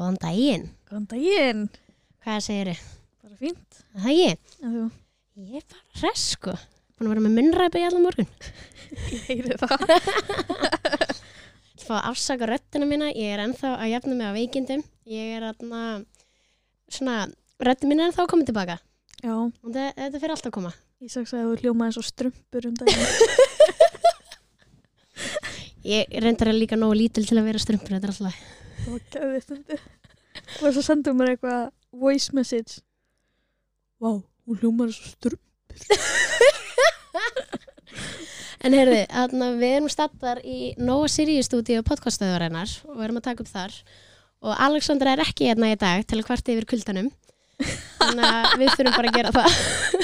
Góðan daginn. Góðan daginn. Hvað segirðu? Bara fínt. Það ég? Já, þú. Ég er bara hress, sko. Búin að vera með munnræpi í allan morgun. Ég heyri það. Ég fá að afsaka röddina mína. Ég er ennþá að jafna mig á veikindum. Ég er svona, röddin mín er ennþá að koma tilbaka. Já. Og þetta fyrir alltaf að koma. Ég sagði að þú hljómaði eins og strumpur daginn. Ég reyndar að líka nógu lítil til að vera strumpur, þetta er alltaf. Það var gæðið stundi. Og svo sendum mér eitthvað voice message. Vá, hún hljómaði eins og strumpur. En heyrðu, við erum staddar í Nóa Sirius stúdíu podcaststöðvarinnar og erum að taka upp þar. Og Alexandra er ekki hérna í dag til að kvarta yfir kuldanum. Þannig að við þurfum bara að gera það.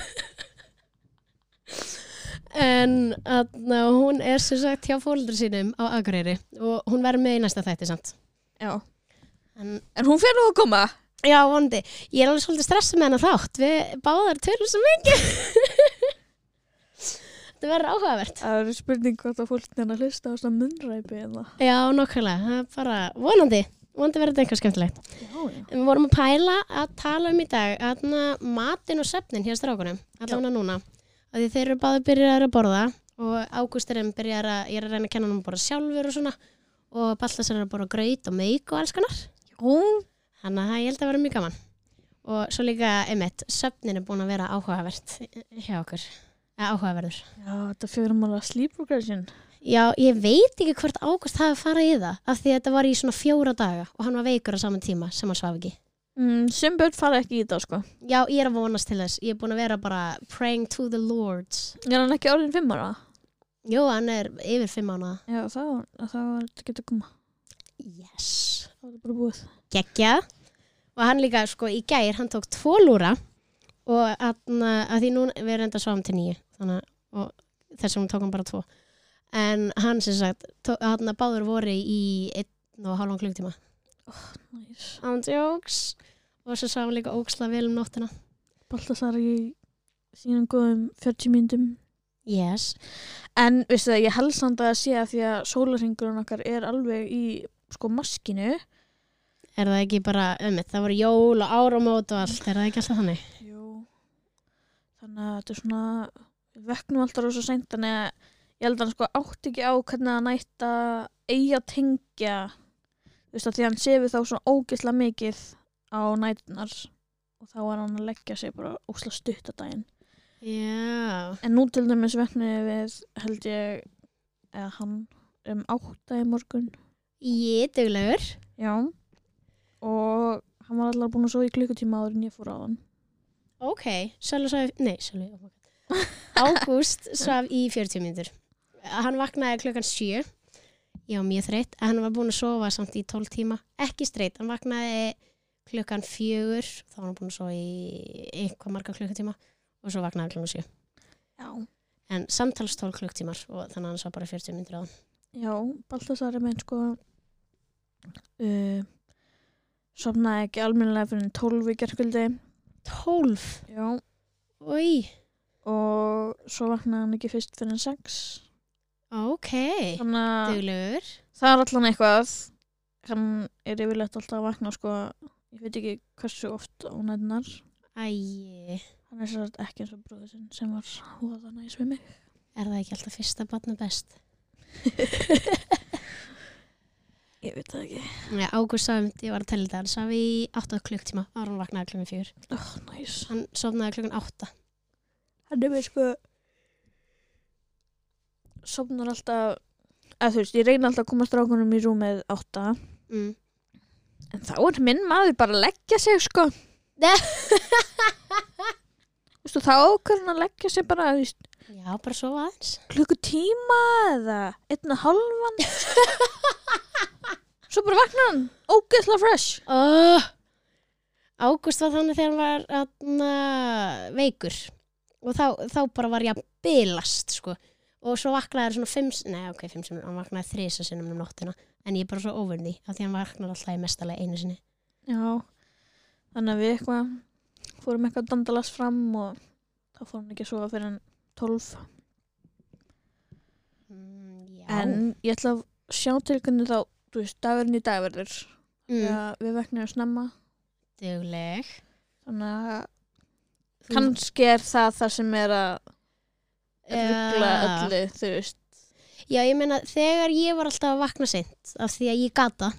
En hún er sem sagt hjá foreldrum sínum á Akureyri og hún verður með í næsta þætti samt. Já. En hún fer nú að koma. Já, vonandi. Ég er alveg svolítið stressuð með hana þátt. Við báðar tölum svo mikið. Þetta verður áhugavert. Það er spurning hvort að fólk að hlusta á svona munnræpi eða. Já, nokkvæmlega. Það er bara vonandi verður þetta eitthvað skemmtilegt. Já. Við vorum að pæla að tala í dag matinn og svefnin hjá strákunum. Allavega núna. Því þeir eru báðir byrjaðir að borða og Ágústurinn ég er að reyna að kenna hann að borða sjálfur og svona og Baltasar er að borða graut og meik og alls konar. Jú. Þannig að ég held að vera mjög gaman. Og svo líka svefnin er búin að vera áhugavert hjá okkur. Áhugaverður. Já, þetta 4 mánaða sleep progression. Já, ég veit ekki hvort Ágúst hafi farið í það af því að þetta var í svona 4 daga og hann var veikur á saman tíma sem hann svaf ekki. Sem börn fara ekki í þetta, sko. Já, ég er að vonast til þess. Ég er búin að vera bara praying to the Lord. Er hann ekki orðin 5 ára? Jú, hann er yfir 5 mánaða. Já, það var þetta getur koma. Yes. Það var bara búið. Geggjað. Og hann líka, sko, í gær, hann tók 2 lúra og að því núna við erum enda sváum til 9. Þannig, og þess vegna tók hann bara 2. En hann sem sagt, báður voru í 1,5 klukktíma. Nice. Án jokes. Og svo sá hann líka ógeðslega vel nóttina. Baltasar í sínum góðum 40 mínútum. Yes. En veistu það, ég held samt að sé að því að sólarhringurinn okkar er alveg í sko maskinu. Er það ekki bara það voru jól og áramót og allt, er það ekki alltaf þannig? Jú. Þannig að þetta er svona við veknum alltaf rosa seint, þannig að ég held að hann sko átti ekki á hvernig hann ætti að eiga tengja. Þú veist að því hann sefur þá svona ógeðslega mikið á næturnar og þá var hann að leggja sig bara ógeðslega stutt á daginn. Já. En nú til dæmis veknuði við held ég eða hann 8 í morgun. Ég duglegur. Já. Og hann var allar búin að sofa í klukkutíma áður en ég fór á hann. Ok, Sölvi. Ágúst svaf í 40 mínútur. Hann vaknaði klukkan 7. Já, mjög þreytt. Hann var búin að sofa samt í 12 tíma. Ekki streitt. Hann vaknaði klukkan 4. Þá var hann búin að sofa í eitthvað marga klukkutíma. Og svo vaknaði klukkan 7. Já. En samtals 12 klukktímar og þannig að hann svaf bara 40 mínútur á hann. Já, Baltasar er með sko sofnaði ekki almennilega fyrir 12 í gærkvöldi. 12? Já. Új. Og svo vaknaði hann ekki fyrst fyrir 6. Ok, duglegur. Það er allan eitthvað. Hann er yfirleitt alltaf að vakna sko, ég veit ekki hversu oft á nætunar. Æi. Hann er svo ekki eins og bróður sinn sem var hóða næs við mig. Er það ekki alltaf fyrsta barna best? Ég veit það ekki. Nei, Ágúst sagði, ég var að tella þetta, hann svaf í 8 klukktíma ára hann vaknaði klukkan 4. Nice. Hann sofnaði klukkan 8. Hann er með sko sofnar alltaf þú veist, ég reyna alltaf að koma strákunum í rúmið 8 en þá er minn maður bara að leggja sig sko Vistu, þá ákveður hann að leggja sig bara Já, bara sofa aðeins klukkutíma eða 1,5 svo bara vaknar hann ógeðslega fresh. Ágúst var þannig þegar hann var veikur og þá bara var ég að bilast sko. Og svo vaknaði svona 5 sinnum, hann vaknaði 3 sinnum nóttina en ég er bara svo over því af því hann vaknar alltaf í mestalega einu sinni. Já, þannig að við fórum eitthvað dandalast fram og þá fór hann ekki að sofa fyrir en 12. Já. En ég ætla að sjá til hvernig þá, þú veist, dagurinn í dag verður. Við vöknum snemma. Dugleg. Þannig að kannski það sem að rugla öllu, þú veist. Já, ég meina, þegar ég var alltaf að vakna seint af því að ég gata,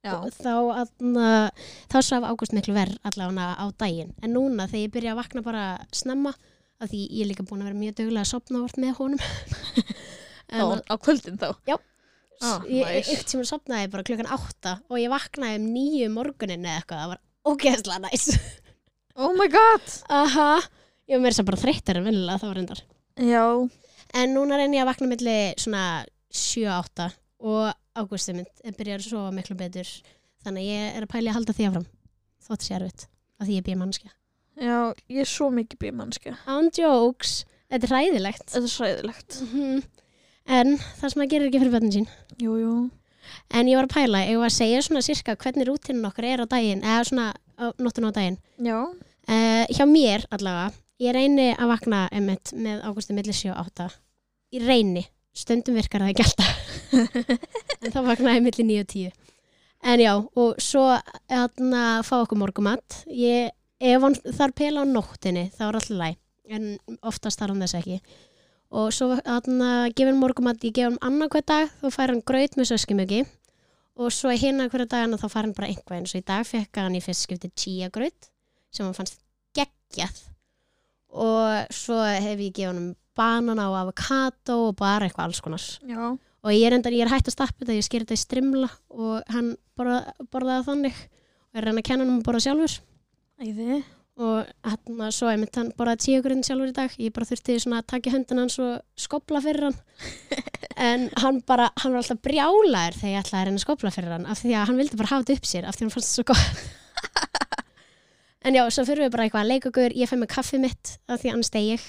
þá svaf Ágúst miklu verð allavega á daginn. En núna þegar ég byrja að vakna bara snemma, af því ég er líka búin að vera mjög duglega að sofna vart með honum. Á kvöldin þá? Já. Ég Nice. eitt sem sofnaði bara 8:00 og ég vaknaði 9 morgunin eða eitthvað. Það var ógeðslega næs. Oh my god! Aha. Ég var meira sem bara þreyttar en venjulega, það var reyndar. Já. En núna reyni ég að vakna milli svona 7-8 og Ágústi mynd byrjar að sofa miklu betur. Þannig að ég er að pæli að halda því áfram. Þótt sé erfitt, af því ég er bímannskja. Já, ég er svo mikið bímannskja. On jokes. Þetta er hræðilegt. Þetta er hræðilegt. En það sem að gera ekki fyrir börnin sín. Jú. En ég var að pæla, ég var að segja svona sirka hvernig rútinin okkar er á daginn, eða svona á nóttuna á daginn. Já. Hjá mér allavega, ég reyni að vakna einmitt með Ágústi milli 7-8. Ég reyni, stundum virkar það ekki alltaf. En þá vaknaði milli 9-10. En já, og svo fá okkur morgumat. Ef hann þarf pela á nóttinni, þá er alltaf læg. En oftast þarf hann þess ekki. Og svo gefur hann morgumat, ég gef hann annað hver dag, þá fær hann graut með söskimjöki. Og svo hinna hverja dagana þá fær hann bara einhvað eins. Og í dag fekk hann í fyrst skipti chia graut, sem hann fannst geggjað. Og svo hef ég gefið hann banana og avokado og bara eitthvað alls konar. Já. Og ég er hætt að stappa þetta, ég sker þetta í strimla og hann borðaði þannig. Og ég reyna að kenna hann að borða sjálfur. Æði. Og svo einmitt hann borðaði tíugrinn sjálfur í dag. Ég bara þurfti svona að taka höndin hans og skopla fyrir hann. En hann var alltaf brjálaður þegar ég ætlaði að reyna að skopla fyrir hann af því að hann vildi bara hafa þetta upp sér af því hann fannst þetta svo gott. En já, svo fyrir við bara eitthvað að leika okkur. Ég fæ mig kaffið mitt af því að hann stegi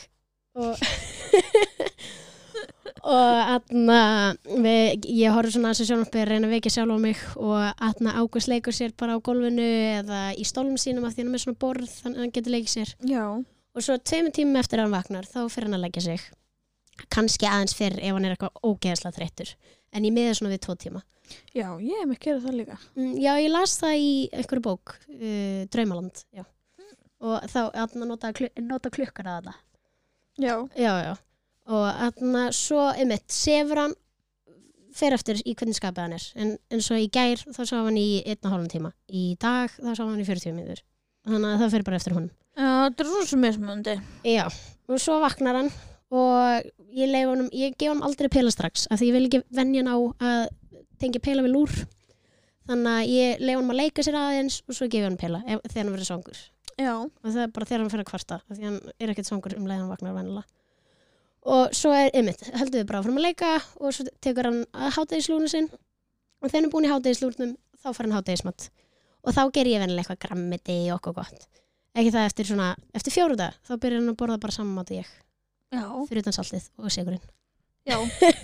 og ég horf svona að þessu sjónvarpi reyna að vekja sjálf á mig og Ágúst leikur sér bara á gólfinu eða í stólnum sínum af því hann er með svona borð þannig að hann getur leikið sér. Já. Og svo 2 tímum eftir að hann vaknar þá fyrir hann að leggja sig. Kannski aðeins fyrr ef hann er eitthvað ógeðslega þreyttur. En ég miða svona við 2 tíma. Já, ég hef mig gerað það líka. Já, ég las það í einhverju bók, Draumaland, já. Og þá nota klukkar að þetta. Já. Já. Og svo einmitt, sefur hann, fer eftir í hvernig skapið hann er. En svo í gær þá sá hann í 1,5 tíma. Í dag þá sá hann í 40 mínútur. Þannig að það fer bara eftir honum. Já, þetta er svo mismunandi. Já, og svo vaknar hann og ég gef hann aldrei pela strax af því ég vil ekki venja hann á að tengja pela við lúr. Þannig að ég leif hann að leika sér aðeins og svo gef hann pela þegar hann verður svangur. Já. Og það er bara þegar hann fer að kvarta af því hann er ekkert svangur leið hann vaknar venjulega. Og svo heldur við bara áfram að leika og svo tekur hann hádegislúrnu sinn og þegar hann er búin í hádegislúrnum þá fær hann hádegismat. Og þá ger ég venjulega eitthvað grammeti og okkur gott. Ekki það eftir 4 daga, þá byrjar hann að borða bara saman mat ég. Já. Fyrir utan saltið og sigurinn. Já.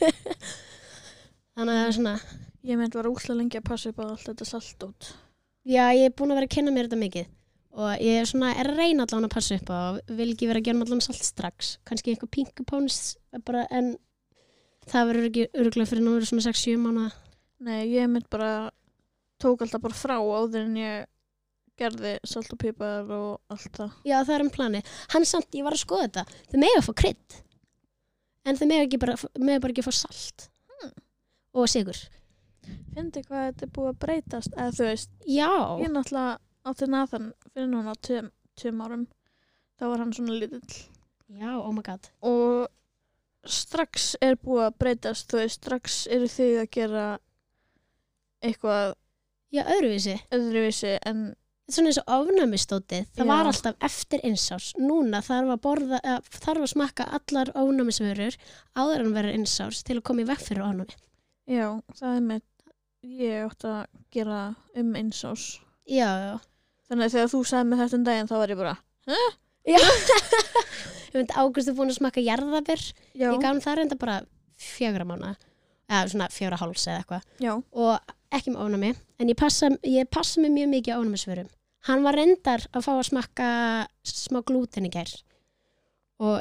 Þannig að það er svona... Ég myndi vera úslega lengi að passa upp á allt þetta salt út. Já, ég er búin að vera að kynna mér þetta mikið. Og ég er að reyna allan að passa upp á og vil ekki vera að gera allan salt strax. Kannski eitthvað pinkupónis bara, en það verður ekki örugglega fyrir náður svona 6-7 mánuða. Nei, ég myndi bara tók alltaf bara frá áður en ég gerði salt og pipar og allt það. Já, það er plani. Ég var að skoða þetta. Þau mega að fá krydd. En þau mega bara ekki að fá salt. Og sigur. Fyndi hvað þetta er búið að breytast, eða þú veist. Já. Ég náttúrulega átti Nathan fyrir núna 2 árum. Þá var hann svona lítill. Já, oh my god. Og strax er búið að breytast, þú veist, strax eru þið að gera eitthvað. Já, öðruvísi en svona eins og ofnæmisdótið, það var alltaf eftir 1 árs. Núna þarf að smakka allar ofnæmisvörur áður en verður 1 árs til að koma í veg fyrir ofnæmi. Já, það er með ég átti að gera 1 árs. Já. Þannig að þegar þú sagði með þetta daginn þá var ég bara, Já. Ég myndi Ágúst búin að smakka jarðabir. Já. Ég gaf hann það reynda bara 4 mánuða. Eða svona 4,5 eða eitthvað. Já. Og ekki með ofnæmi. En ég passa mig mjög mikið á ofnæmisvörum. Hann var reyndar að fá að smakka smá glúten í gær. Og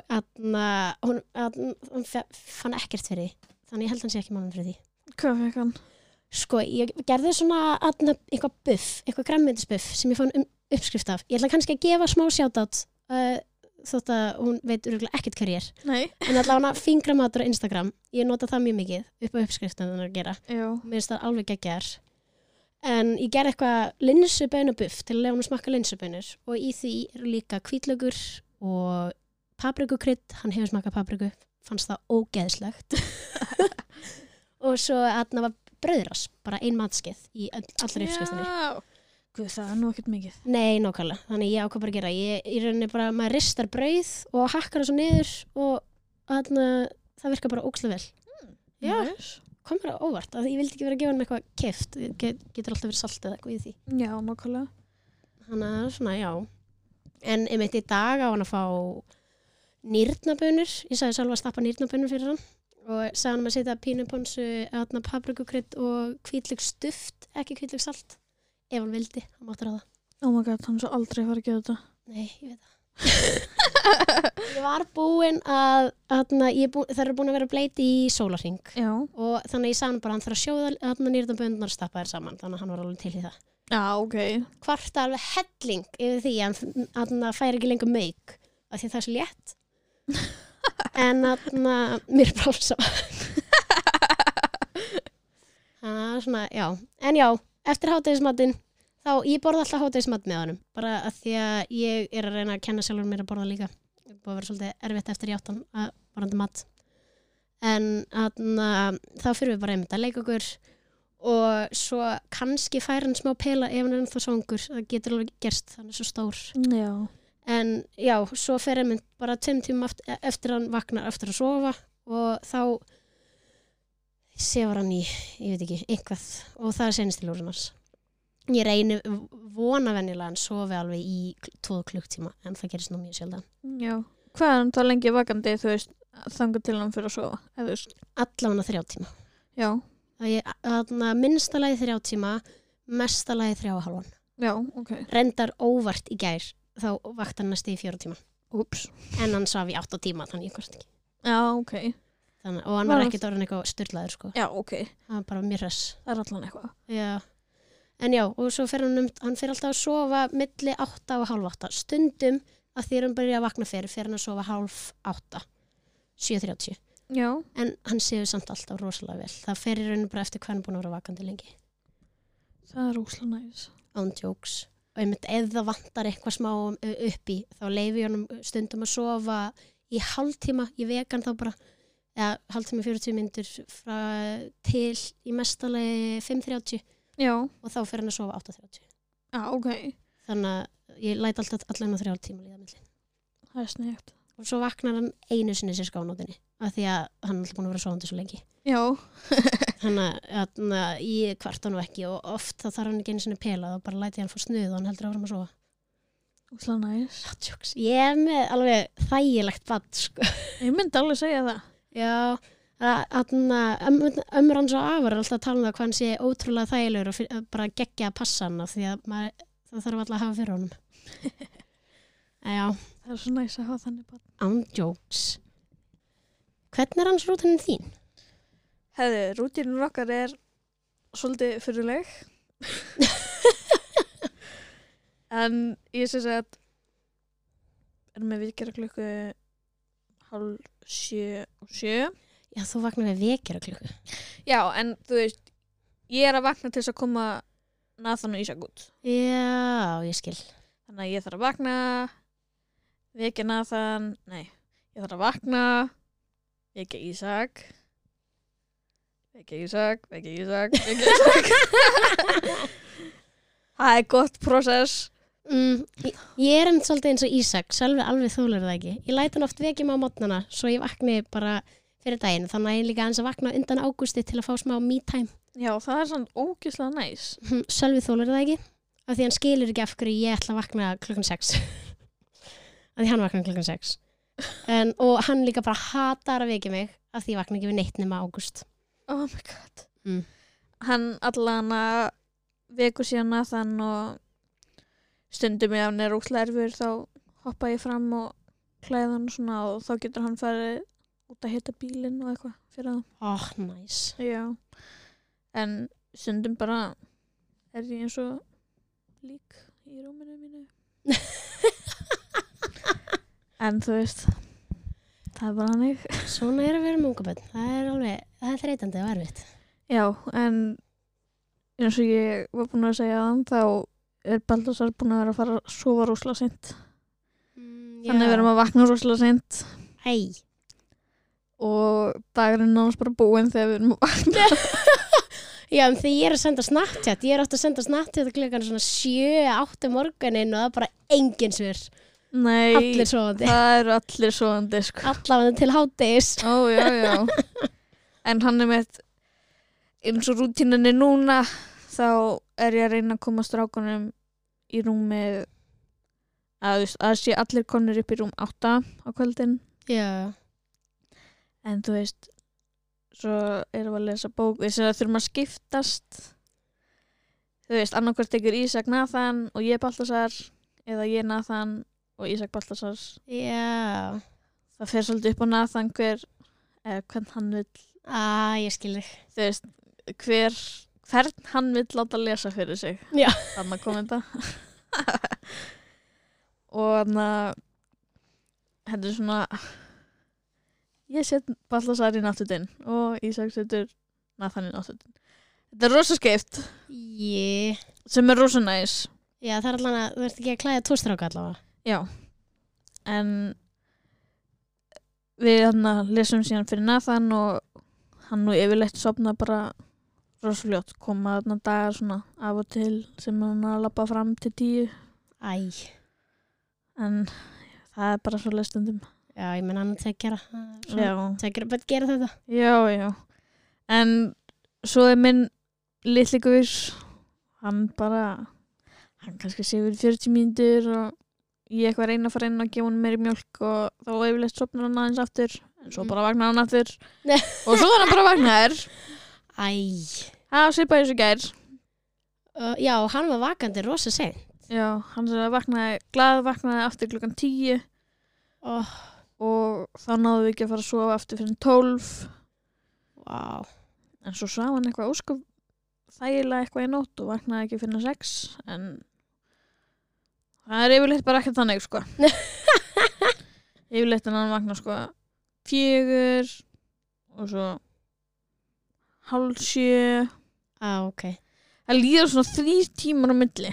hann fann ekkert fyrir því. Þannig ég held hann sé ekki málum fyrir því. Hvað fekk hann? Sko, ég gerði svona eitthvað buff, eitthvað grænmetisbuff sem ég fann uppskrift af. Ég ætla kannski að gefa smá shoutout þótt að hún veit örugglega ekkert hver ég er. Nei. En allavega fingramatur á Instagram, ég nota það mjög mikið upp á uppskriftum þannig að gera. Já. Mér finnst það alveg geggjaðar. En ég gerði eitthvað linsubaunabuff til að lefa hún að smakka linsubaunir og í því eru líka hvítlaukur og paprikukrydd, hann hefur smakkað papriku, fannst það ógeðslegt. Og svo var brauðras, bara ein matskeið í allri uppskriftinni. Já. Guð, það er nú ekkert mikið. Nei, nákvæmlega. Þannig ég ákvað bara að gera. Ég í rauninni bara, maður ristar brauð og hakkar það svo niður og það virkar bara ógeðslega vel. Já. Nice. Kom mér á óvart, að ég vildi ekki vera að gefa hann eitthvað keypt, getur alltaf verið saltið eitthvað í því. Já, nákvæmlega. Þannig að svona, já. En einmitt í dag á hann að fá nýrnabönur, ég sagði sjálf að stappa nýrnabönur fyrir hann og sagði hann að setja pínuponsu, paprikukrydd og hvítlauksduft, ekki hvítlauksalt, ef hann vildi, hann mátti ráða. Oh my god, hann svo aldrei fara að gera þetta. Nei, ég veit það. Ég var búin að það eru búin að vera bleiti í sólarhring. Já. Og þannig ég sagði hann bara hann þarf að sjóða nýrnaböndunar stappa þær saman, þannig að hann var alveg til í það. Já, ok. Hvort alveg helling yfir því að hann fær ekki lengur mauk af því það er svo létt. En mér er bara alls á. Þannig að svona, já. En já, eftir hádegismatinn þá, ég borða alltaf hádegismat með honum, bara að því að ég er að reyna að kenna sjálfur mér að borða líka. Það búið að vera svolítið erfitt eftir ég áttan að borða mat. En þá fyrir við bara einmitt að leika okkur og svo kannski færa hann smá pela ef hann er ennþá svangur. Það getur alveg gerst, hann er svo stór. Já. En já, svo fer einmitt bara 2 tíma eftir hann vaknar eftir að sofa og þá sefur hann í, ég veit ekki, eitthvað og það er seinast til úrunars. Ég reyni vona venjulega hann sofi alveg í 2 klukktíma en það gerist nú mjög sjaldan. Já. Hvað er hann þá lengi vakandi, þú veist, þangað til hann fyrir að sofa? Eða, þú veist. Allavega 3 tíma. Já. Minnsta lagi 3 tíma, mesta lagi 3,5. Já, ok. Reyndar óvart í gær, þá vakti hann næstu í 4 tíma. Úps. En hann svaf í 8 tíma, þannig ég hvort ekki. Já, ok. Og hann var ekkert orðinn eitthvað sturlaður, sko. Já, ok. Það var bara mjög hress. Það er allan eitthvað. Já. En já, og svo fer hann fer alltaf að sofa milli 8 og hálf 8. Stundum að því hann byrja að vakna fyrir hann að sofa hálf 8, 7:30. Já. En hann sefur samt alltaf rosalega vel. Það fer í rauninu bara eftir hvað hann er búin að vera vakandi lengi. Það er rosalega næs. Án jokes. Og einmitt ef það vantar eitthvað smá upp í, þá leyfi ég honum stundum að sofa í hálftíma. Ég vek hann þá bara, eða hálftíma 40 mínútur til í mestalegi 5:30. Já. Og þá fer hann að sofa 8:30. Já, ok. Þannig að ég læt alltaf allan á 3 tíma líða milli. Það er snegt. Og svo vaknar hann einu sinni sér skánótinni af því að hann er alltaf búin að vera sofandi svo lengi. Já. Þannig að ég kvarta nú ekki og oft þá þarf hann ekki einu sinni pela og bara læti hann fór snuð og hann heldur áfram að sofa. Úslega næs. Ég er með alveg þægilegt bad, sko. Ég myndi alveg segja það. Já. Ömmur hans og afar er alltaf að tala um það hvað hann sé ótrúlega þægilegur og bara geggja að passa hann af því að það þarf alltaf að hafa fyrir honum. Já. Það er svo næs að hafa þannig bara. Án jokes. Hvernig er hans rútinin þín? Hefði, rútinin okkar er svolítið fyrirleg. En ég sé að erum með vekjaraklukku 6:30 og 7. Já, þú vaknar við vekjaraklukku. Já, en þú veist, ég er að vakna til þess að koma Nathan og Ísak út. Já, ég skil. Þannig að ég þarf að vakna, vekja Nathan, ég þarf að vakna, vekja Ísak, vekja Ísak. Það er gott prósess. Ég er enn svolítið eins og Ísak, sjálfi alveg þólar það ekki. Ég læt hann oft vekja mig á morgnana, svo ég vakni bara fyrir daginn, þannig að ég líka aðeins að vakna undan ágústi til að fá smá me time. Já, það er svona ógeðslega næs. Sjálfi þólar það ekki, af því hann skilur ekki af hverju ég ætla að vakna klukkan 6. Af því hann vakna klukkan 6. Og hann líka bara hatar að vekja mig, af því ég vakna ekki við neitt nema ágúst. Oh my god. Hann allan að vekur síðan Nathan og stundum ef hann er ógeðslega erfur þá hoppa ég fram og klæða hann svona og þá getur hann farið út að hita bílinn og eitthvað fyrir það. Nice. Já. En stundum bara ég eins og lík í rúminu mínu. En þú veist, það bara hannig. Svona að vera með ungabönn. Það er þreytandi og erfitt. Já, en eins og ég var búin að segja þá Baltasar búin að vera að fara að sofa rosalega seint. Þannig við erum að vakna rosalega seint. Hei. Og dagurinn náttúrulega bara búinn þegar við erum að vakna. Já, en þegar ég er að senda Snapchat, ég er átt að senda Snapchat klukkan svona 7-8 morgunin og það er bara engin svör. Nei, allir sofandi. Það eru allir sofandi, sko. Allavega til hádegis. Ó, já. En hann er með eins og rútíninni núna, þá er ég að reyna að koma strákunum í rúmið að sé allir konur upp í rúm 8 á kvöldin. Já. En þú veist, svo erum við að lesa bók, þess að þurfum að skiptast. Þú veist, annarkvært tekur Ísak Nathan og ég Baltasar, eða ég Nathan og Ísak Baltasar. Já. Það fer svolítið upp á Nathan hvern hann vill. Ég skil þig. Þú veist, hvern hann vill láta lesa fyrir sig. Já. Þannig kom þetta. Og þannig að þetta er svona, ég set Baltasar í náttutinn og Ísak setur Nathan í náttutinn. Þetta er rosa skeift. Sem er rosa næs. Já, það er allan að, þú ert ekki að klæða 2 stráka allavega. Já. En við lesum síðan fyrir Nathan og hann nú yfirleitt sofna bara rosa fljótt. Koma þarna dagar svona af og til sem hann að labba fram til 10. En það er bara svo stundum. Já, ég menn annað tekjara. Já. Tekjara bara gera þetta. Já. En svo er minn litli guður, hann kannski sefur 40 mínútur og ég eitthvað reyna að fara inn og gefa hann meiri mjólk og þá yfirleitt sofnar hann aðeins aftur. En svo bara vaknar hann aftur. Og svo er hann bara vaknaður. Það svipaði þessu gær. Já, hann var vakandi rosa seint. Já, hann vaknaði aftur klukkan 10. Og þá náðum við ekki að fara að sofa aftur fyrir 12. Vá. En svo sá hann eitthvað ósköp þægilega eitthvað í nótt og vaknaði ekki fyrir 6. En það er yfirleitt bara ekkert þannig, sko. Yfirleitt en hann vakna, sko, 4 og svo 6:30. Ok. Það líður svona 3 tímar á milli.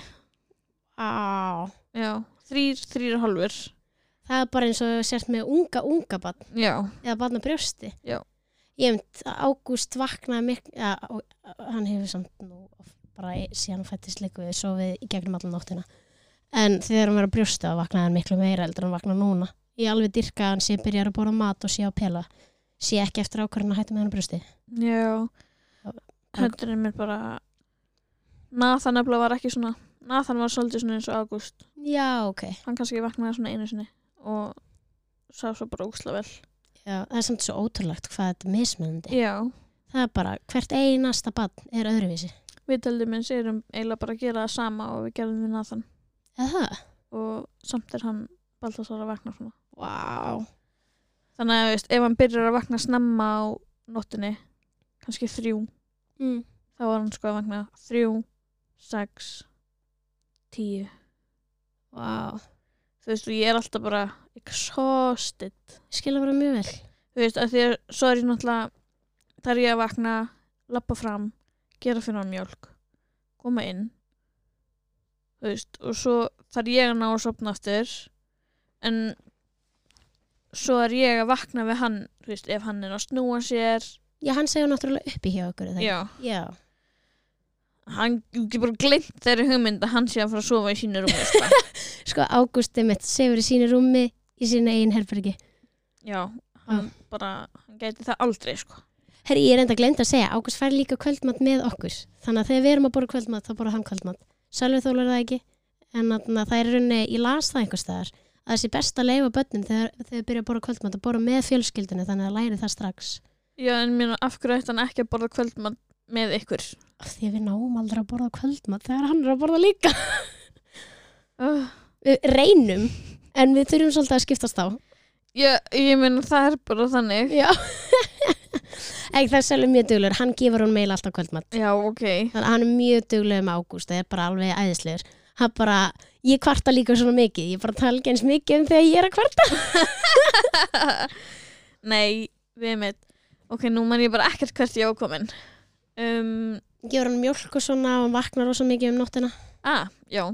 Já, 3,5. Það er bara eins og sért með unga barn. Já. Eða barn á brjósti. Já. Ég Ágúst vaknaði hann hefur samt nú bara síðan hann fættist líka við sofið í gegnum allan nóttina. En þegar hann var á brjósti þá vaknaði hann miklu meira heldur en hann vaknar núna. Ég alveg dyrka hann sem byrjar að borða mat og sé á pela. Sé ekki eftir ákvörðun að hætta með hann á brjósti. Já. Þetta er mér bara Nathan nefnilega var ekki svona. Nathan var svolítið svona eins og Ágúst. Já, ok. Hann kannski vaknaði svona einu sinni og sá svo bara ógeðslega vel. Já, það er samt svo ótrúlegt hvað þetta er mismunandi. Já. Það er bara, hvert einasta barn er öðruvísi. Við tildum eins erum eiginlega bara að gera það sama og við gerðum við Nathan. Eða? Og samt er hann Baltasar að vakna svona. Vá. Þannig að veist, ef hann byrjar að vakna snemma á nóttinni, kannski 3, þá var hann sko að vakna 3, 6, 10. Vá. Þú veist, og ég er alltaf bara exhausted. Ég skilja bara mjög vel. Þú veist, að því að svo er ég náttúrulega, þar ég að vakna, labba fram, gera fyrir hann mjólk, koma inn, þú veist, og svo þar ég að ná að sofna aftur, en svo er ég að vakna við hann, þú veist, ef hann er að snúa sér. Já, hann segja náttúrulega uppi hjá okkur, Já. Já. Hann ekki bara gleymt þeirri hugmynd að hann sé að fara að sofa í sínu rúmi, sko. Sko, Ágústi mitt sefur í sínu rúmi í sínu eigin herbergi. Já, hann gæti það aldrei, sko. Herri, ég er enda glemt að segja, Ágúst fær líka kvöldmat með okkur. Þannig að þegar við erum að borða kvöldmat, þá borða hann kvöldmat. Sölvi þólar það ekki, en það er rauninni, ég las það einhvers staðar, að þessi best að leyfa börnum þegar þau byrja að borða kvöldmat, að borða með fjölskyldunni, þannig að læri það strax. Já, en mér af hverju ætti hann ekki að borða kvöldmat með ykkur? Því við náum aldrei að borða kvöldmat þegar hann er að borða líka. Við reynum, en við þurfum svolítið að skiptast á. Já, ég meina það er bara þannig. Já. Ekki það er Sölvi mjög duglegur, hann gefur hún meil alltaf kvöldmatt. Já, ok. Þannig að hann er mjög duglegur með Ágúst, það er bara alveg æðislegur. Hann bara, ég kvarta líka svona mikið, ég bara tala ekki eins mikið þegar ég er að kvarta. Nei, við mitt. Ok, nú man ég bara ekkert hvert ég ákomin. Gefur hann mjólk og svona og hann vaknar rosa mikið nóttina. Já.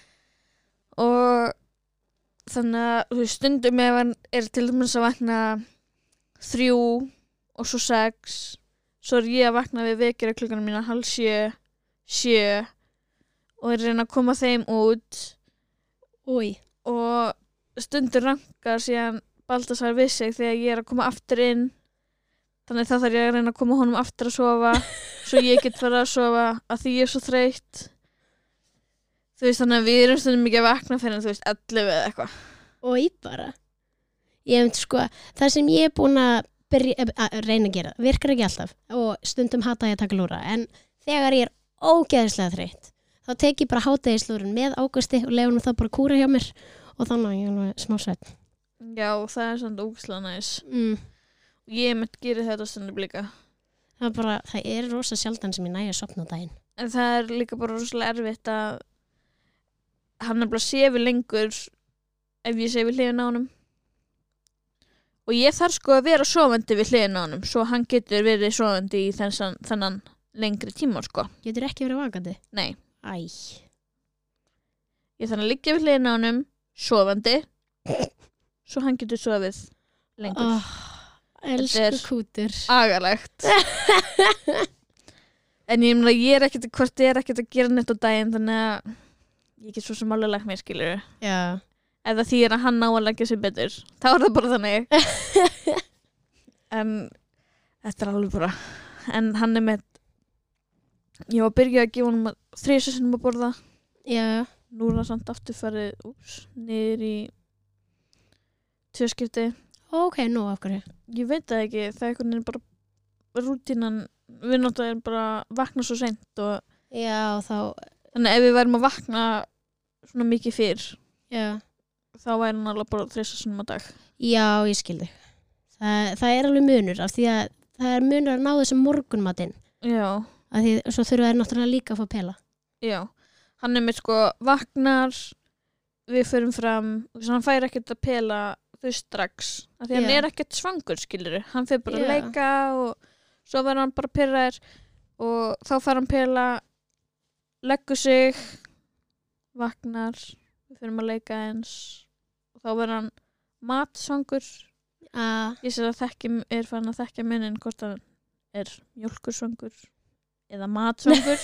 Og þannig að þú veist, stundum ef hann er til dæmis að vakna 3 og svo 6, svo er ég að vakna við vekjara klukkan mína 6:30, 7 og er að reyna að koma þeim út. Új. Og stundum rankar síðan Baltasar við sig þegar ég er að koma aftur inn. Þannig þá þarf ég að reyna að koma honum aftur að sofa svo ég get farið að sofa að því ég er svo þreytt. Þú veist, þannig að við erum stundum mikið að vakna fyrir þú veist 11 eða eitthvað. Új bara. Ég myndi sko, það sem ég er búin að reyna að gera, virkar ekki alltaf og stundum hata ég að taka lúra en þegar ég er ógeðislega þreytt þá tek ég bara hádegislúrun með Ágústi og leyfa hann þá bara kúra hjá mér og þannig að ég er alveg smá svett. Já, það er svona ógeðslega næs. Ég myndi gera þetta stundum líka. Það er rosa sjaldan sem ég nægi að sofna á daginn. En það er líka bara rosalega erfitt að hann nefnilega sefur lengur ef ég sé við hliðina á honum. Og ég þarf sko að vera sofandi við hliðina á honum svo hann getur verið sofandi í þennan lengri tíma sko. Getur ekki verið vakandi? Nei. Æ. Ég þarf að liggja við hliðina á honum sofandi svo hann getur sofið lengur. Elsku kútur. Agalegt. En ég meina ég er ekkert að gera neitt á daginn þannig að ég get svo sem alveg lagt mér skilur. Já. Eða því að hann á að leggja sig betur. Þá er það bara þannig. En þetta er alveg bara. En hann er með ég var að byrja að gefa honum 3 sinnum að borða. Já. Nú er það samt aftur farið niður í 2 skipti. Ok, nú af hverju? Ég veit það ekki. Það er einhvern veginn bara rútínan. Við náttúrulega bara vakna svo seint og já, þá þannig ef við værum að vakna svona mikið fyrr þá væri hann alveg bara 3 sinnum á dag. Já, ég skil þig. Það er alveg munur af því að það er munur að ná þessum morgunmatinn. Já. Af því svo þurfa þær náttúrulega líka að fá pela. Já. Hann er með sko vaknar, við förum fram, hann fær ekkert að pela þau strax. Af því hann er ekkert svangur, skilurðu. Hann fer bara að leika og svo verður hann bara pirraður og þá fær hann pela, leggur sig, vaknar, við förum að leika eins og þá verður hann matsvangur. Ég sé að er farin að þekkja munin hvort hann er mjólkursvangur eða matsvangur.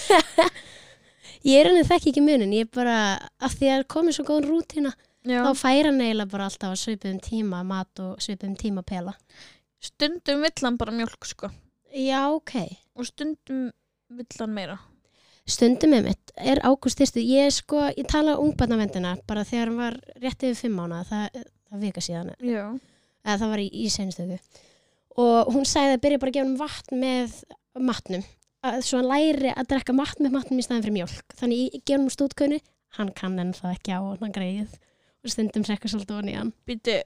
Ég er henni þekki ekki munin, ég bara af því að komið svo góðan rútína þá fær hann eiginlega bara alltaf að svipuðum tíma mat og svipuðum tíma pela. Stundum vill hann bara mjólk sko. Já, ok. Og stundum vill hann meira. Stundum með mitt er Ágúst styrstu. Ég tala ungbarnavendina bara þegar hann var rétt yfir 5 mánaða, það vika síðan. Já. Eða það var í seinstöku. Og hún sagði að byrja bara að gefa hann vatn með matnum. Svo hann læri að drekka vatn með matnum í staðin fyrir mjólk. Þannig ég gefa hann stúdkunni, hann kann enn það ekki á hann greið. Og stundum sekka svolítið ofan í hann. Býtu,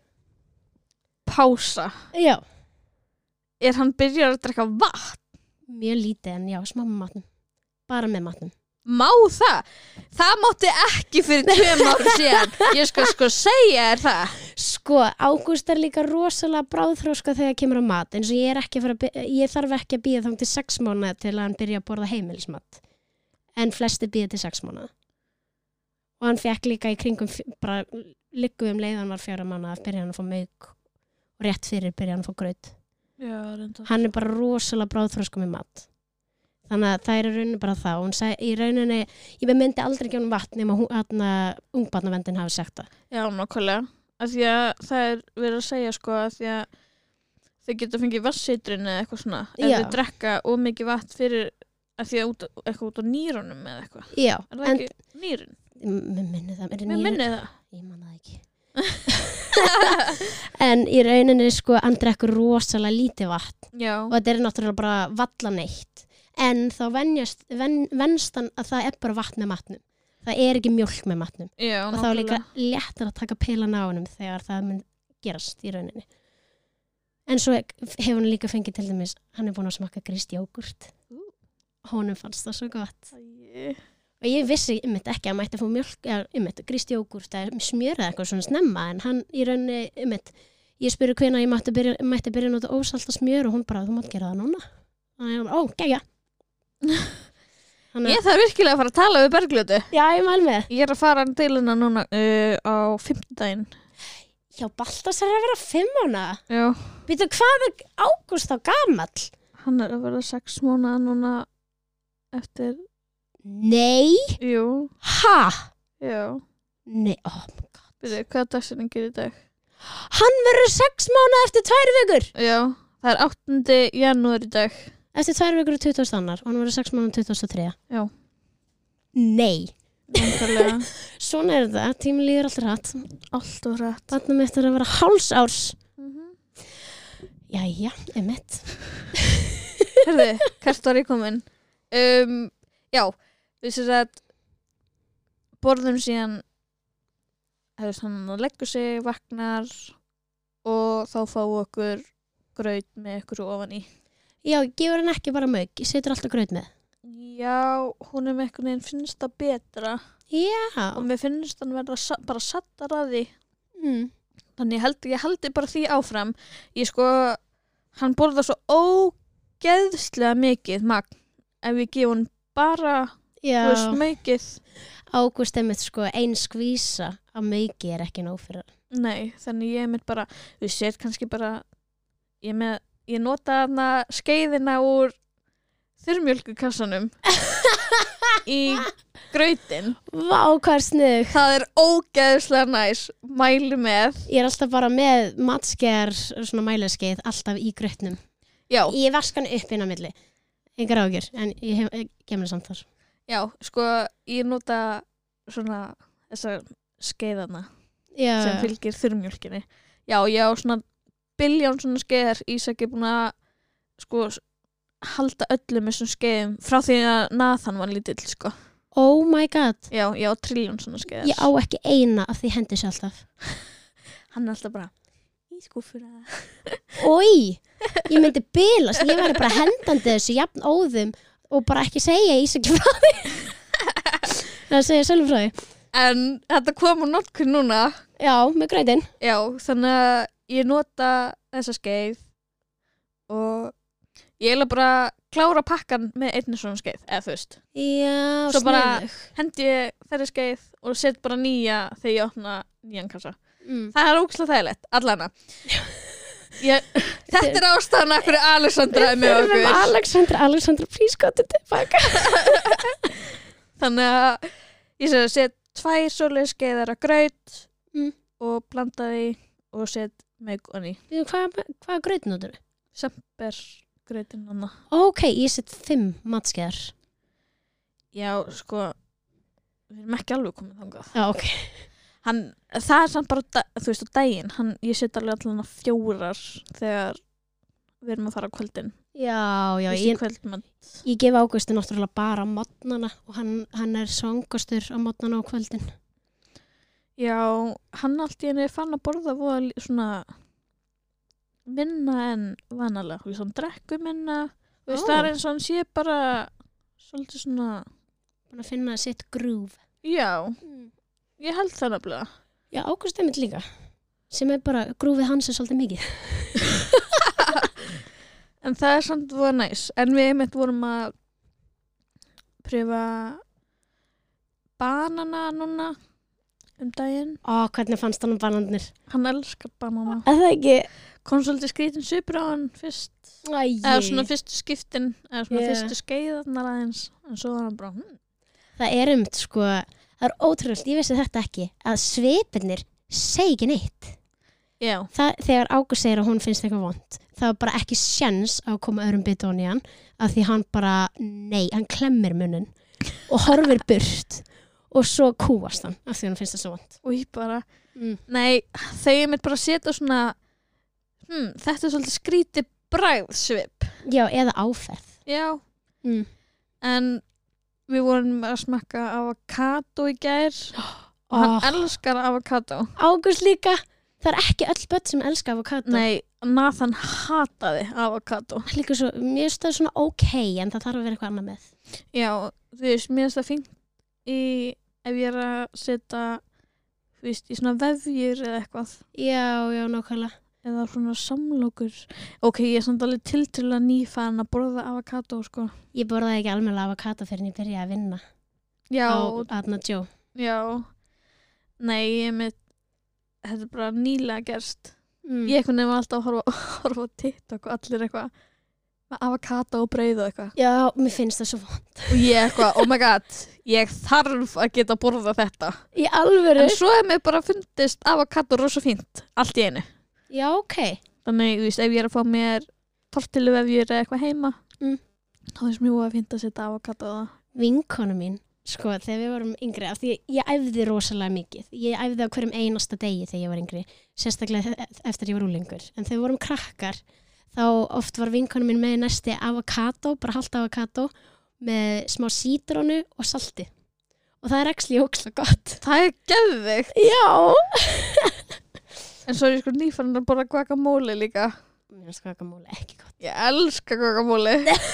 pása. Já. Er hann byrjar að drekka vatn? Mjög lítið en já, smá með matnum. Bara með matnum. Má það? Það mátti ekki fyrir 2 ára síðan. Ég skal sko segja þér það. Sko, Ágúst er líka rosalega bráðþróska þegar kemur á mat. Eins og ég þarf ekki að bíða þá til 6 mánuða til að hann byrja að borða heimilismat. En flesti bíða til 6 mánuða. Og hann fekk líka í kringum, bara liggu leið hann var 4 mánuða að byrja hann að fá mauk og rétt fyrir byrja hann að fá graut. Já, reyndar. Hann er bara rosalega bráðþróska með mat. Þannig að það er í rauninni bara það. Hún sagði í rauninni, ég myndi aldrei gefa hann vatn nema ungbarnavendin hafi sagt það. Já, nákvæmlega. Af því að það er verið að segja sko að því að þau geta fengið vatnseitrun eða eitthvað svona. Ef þau drekka of mikið vatn fyrir að því að eitthvað út á nýrunum eða eitthvað. Já. Er það ekki nýrun? Mér minni það. Mér minni það. Ég man það ekki. En í rauninni sko hann drekkur rosalega lítið vatn. Já. Og þetta er náttúrulega bara valla neitt. En þá venst hann að það er bara vatn með matnum. Það er ekki mjólk með matnum. Já, og þá er líka léttar að taka pilan á honum þegar það mun gerast í rauninni. En svo hefur hann líka fengið til dæmis, hann búinn að smakka grískt jógurt. Honum fannst það svo gott. Og ég vissi ekki að mætti fá mjólk, grískt jógurt eða smjör eða eitthvað svona snemma, en hann í rauninni, ég spurði hvenær ég mætti byrja að nota ósalta smjör og hún bara, þú mátt gera það núna. Þannig að hann, gegja. Ég þarf virkilega að fara að tala við Bergljótu. Já, ég mæl með. Ég að fara til hennar núna á 5. daginn. Já, Baltasar að vera 5 mánaða. Já. Býtu, hvað Ágúst þá gamall? Hann að vera 6 mánaða núna eftir... Nei? Jú. Ha? Já. Nei, oh my god. Býtu, hvað dagsetning í dag? Hann verður 6 mánaða eftir 2 vikur? Já, það er 8. janúar í dag. Eftir 2 vikur er 20. annar og hann verður 6 mánaða 23. Já. Nei. Vantarlega. Svona er það, tíminn líður alltaf hratt. Alltaf hratt. Barnið mitt er að vera hálfsárs. Jæja, mitt. Herðu, hvert var ég komin? Já, við séum að borðum síðan hann leggur sig, vaknar og þá fáum okkur graut með ykkur ofan í. Já, gefur hann ekki bara mauk, ég setur alltaf graut með. Já, hún með einhvern veginn finnst það betra. Já. Og mér finnst hann verða bara sattar að því. Þannig ég haldi bara því áfram. Hann borðar svo ógeðslega mikið magn. Ef ég gef hann bara maukið. Ágúst ein skvísa af mauki er ekki nóg fyrir hann. Nei, þannig ég mitt bara, við set kannski bara, ég nota hana skeiðina úr þurrmjólkukassanum í grautin. Vá, hvað er snygg. Það er ógeðslega næs, mæli með. Ég er alltaf bara með matsker, svona mæliskeið, alltaf í grautnum. Já. Ég vaska hann upp inn á milli. Engar ágjur, en ég gef mér samt þar. Já, ég nota svona þessa skeiðana sem fylgir þurrmjólkinni. Já, ég á svona biljón svona skeiðar. Ísak er búin að halda öllum þessum skeiðum frá því að Nathan var lítill, Oh my god. Já, ég á trilljón svona skeiðar. Ég á ekki eina af því hendi sér alltaf. Hann er alltaf bara í skúffuna. Ói, ég myndi bilast. Ég væri bara hendandi þessu jafn óðum og bara ekki segja Ísaki frá því. Það segja sjálfur frá því. En þetta kom á notkun núna. Já, með grautin. Já, þannig að ég nota þessa skeið og ég er bara klára pakkan með einni svona skeið, eða þú veist. Já, svo bara hendi ég þeirri skeið og set bara nýja þegar ég opna nýjan kassa. Það er ógeðslega þægilegt, allana. Þetta er ástæðan af hverju Alexandra er með okkur. Alexandra, please go to the back. Þannig að ég set 2 svoleiðis skeiðar af graut og blanda því og set mauk onni. Hvað graut notar þú? Semper grautin hana. Ok, ég set 5 matskeiðar. Já, við erum ekki alveg komið þangað. Já, ok. Það er samt bara, þú veist, á daginn. Ég set alveg allan 4 þegar við erum að fara á kvöldin. Já, ég gef Ágústi náttúrulega bara á morgnana og hann er svangastur á morgnana og kvöldin. Já, hann allt í henni fann að borða svona minna en vanalega. Þú veist, hann drekkur minna. Þú veist, það er eins og hann sé bara svolítið svona... Búin að finna sitt groove. Já, ég held það nefnilega. Já, Ágústi mitt líka. Sem er bara, groovið hans er svolítið mikið. En það er samt voða næs. En við einmitt vorum að pröfa banana núna daginn. Hvernig fannst hann bananir? Hann elskar banana. Það ekki? Kom svolítið skrítin svipur á hann fyrst. Eða svona fyrstu skiptin, eða svona fyrstu skeiðarnar aðeins. En svo var hann bara, Það er það er ótrúlega, ég vissi þetta ekki, að svipirnir segi ekki neitt. Já. Þegar Ágúst segir að hún finnst eitthvað vont, það var bara ekki sjens að koma öðrum bit ofan í hann, af því hann bara, hann klemmir munninn og horfir burt og svo kúast hann, af því hann finnst það svo vont. Og ég bara, nei, þegar ég mitt bara setja svona, þetta er svolítið skrítið bragðsvip. Já, eða áferð. Já. En við vorum að smakka avokado í gær og hann elskar avokado. Ágúst líka. Það er ekki öll börn sem elska avokado. Nei, Nathan hataði avokado. Líka svo, mér finnst það svona ókei, en það þarf að vera eitthvað annað með. Já, þú veist, mér finnst það fínt ef ég að setja, þú veist, í svona vefjur eða eitthvað. Já, nákvæmlega. Eða svona samlokur. Ok, ég samt alveg tiltölulega nýfæðan að borða avokado, sko. Ég borðaði ekki almennilega avokado fyrir en ég byrjaði að vinna Já, á Adna Joe. já. Nei, þetta er bara nýlega gerst. Ég einhvern veginn var alltaf að horfa á TikTok og allir eitthvað með avokado og brauð og eitthvað. Já, mér finnst það svo vont. Og ég eitthvað, oh my god, ég þarf að geta borða þetta. Í alvöru? En svo mér bara fundist avokado rosa fínt, allt í einu. Já, ok. Þannig, þú veist, ef ég að fá mér tortilluvefjur eða eitthvað heima, þá finnst mér að fínt að setja avokado á það. Vinkona mín, sko, þegar við vorum yngri, af því ég æfði rosalega mikið. Ég æfði á hverjum einasta degi þegar ég var yngri, sérstaklega eftir ég var úlingur. En þegar við vorum krakkar, þá oft var vinkona mín með næsti avokado, bara halvt avokado, með smá sítrónu og salti. Og það er actually ógeðslega gott. Það er geðveikt. Já. En svo er ég sko nýfann að borða guacamole líka. Mér finnst guacamole ekki gott. Ég elska guacamole.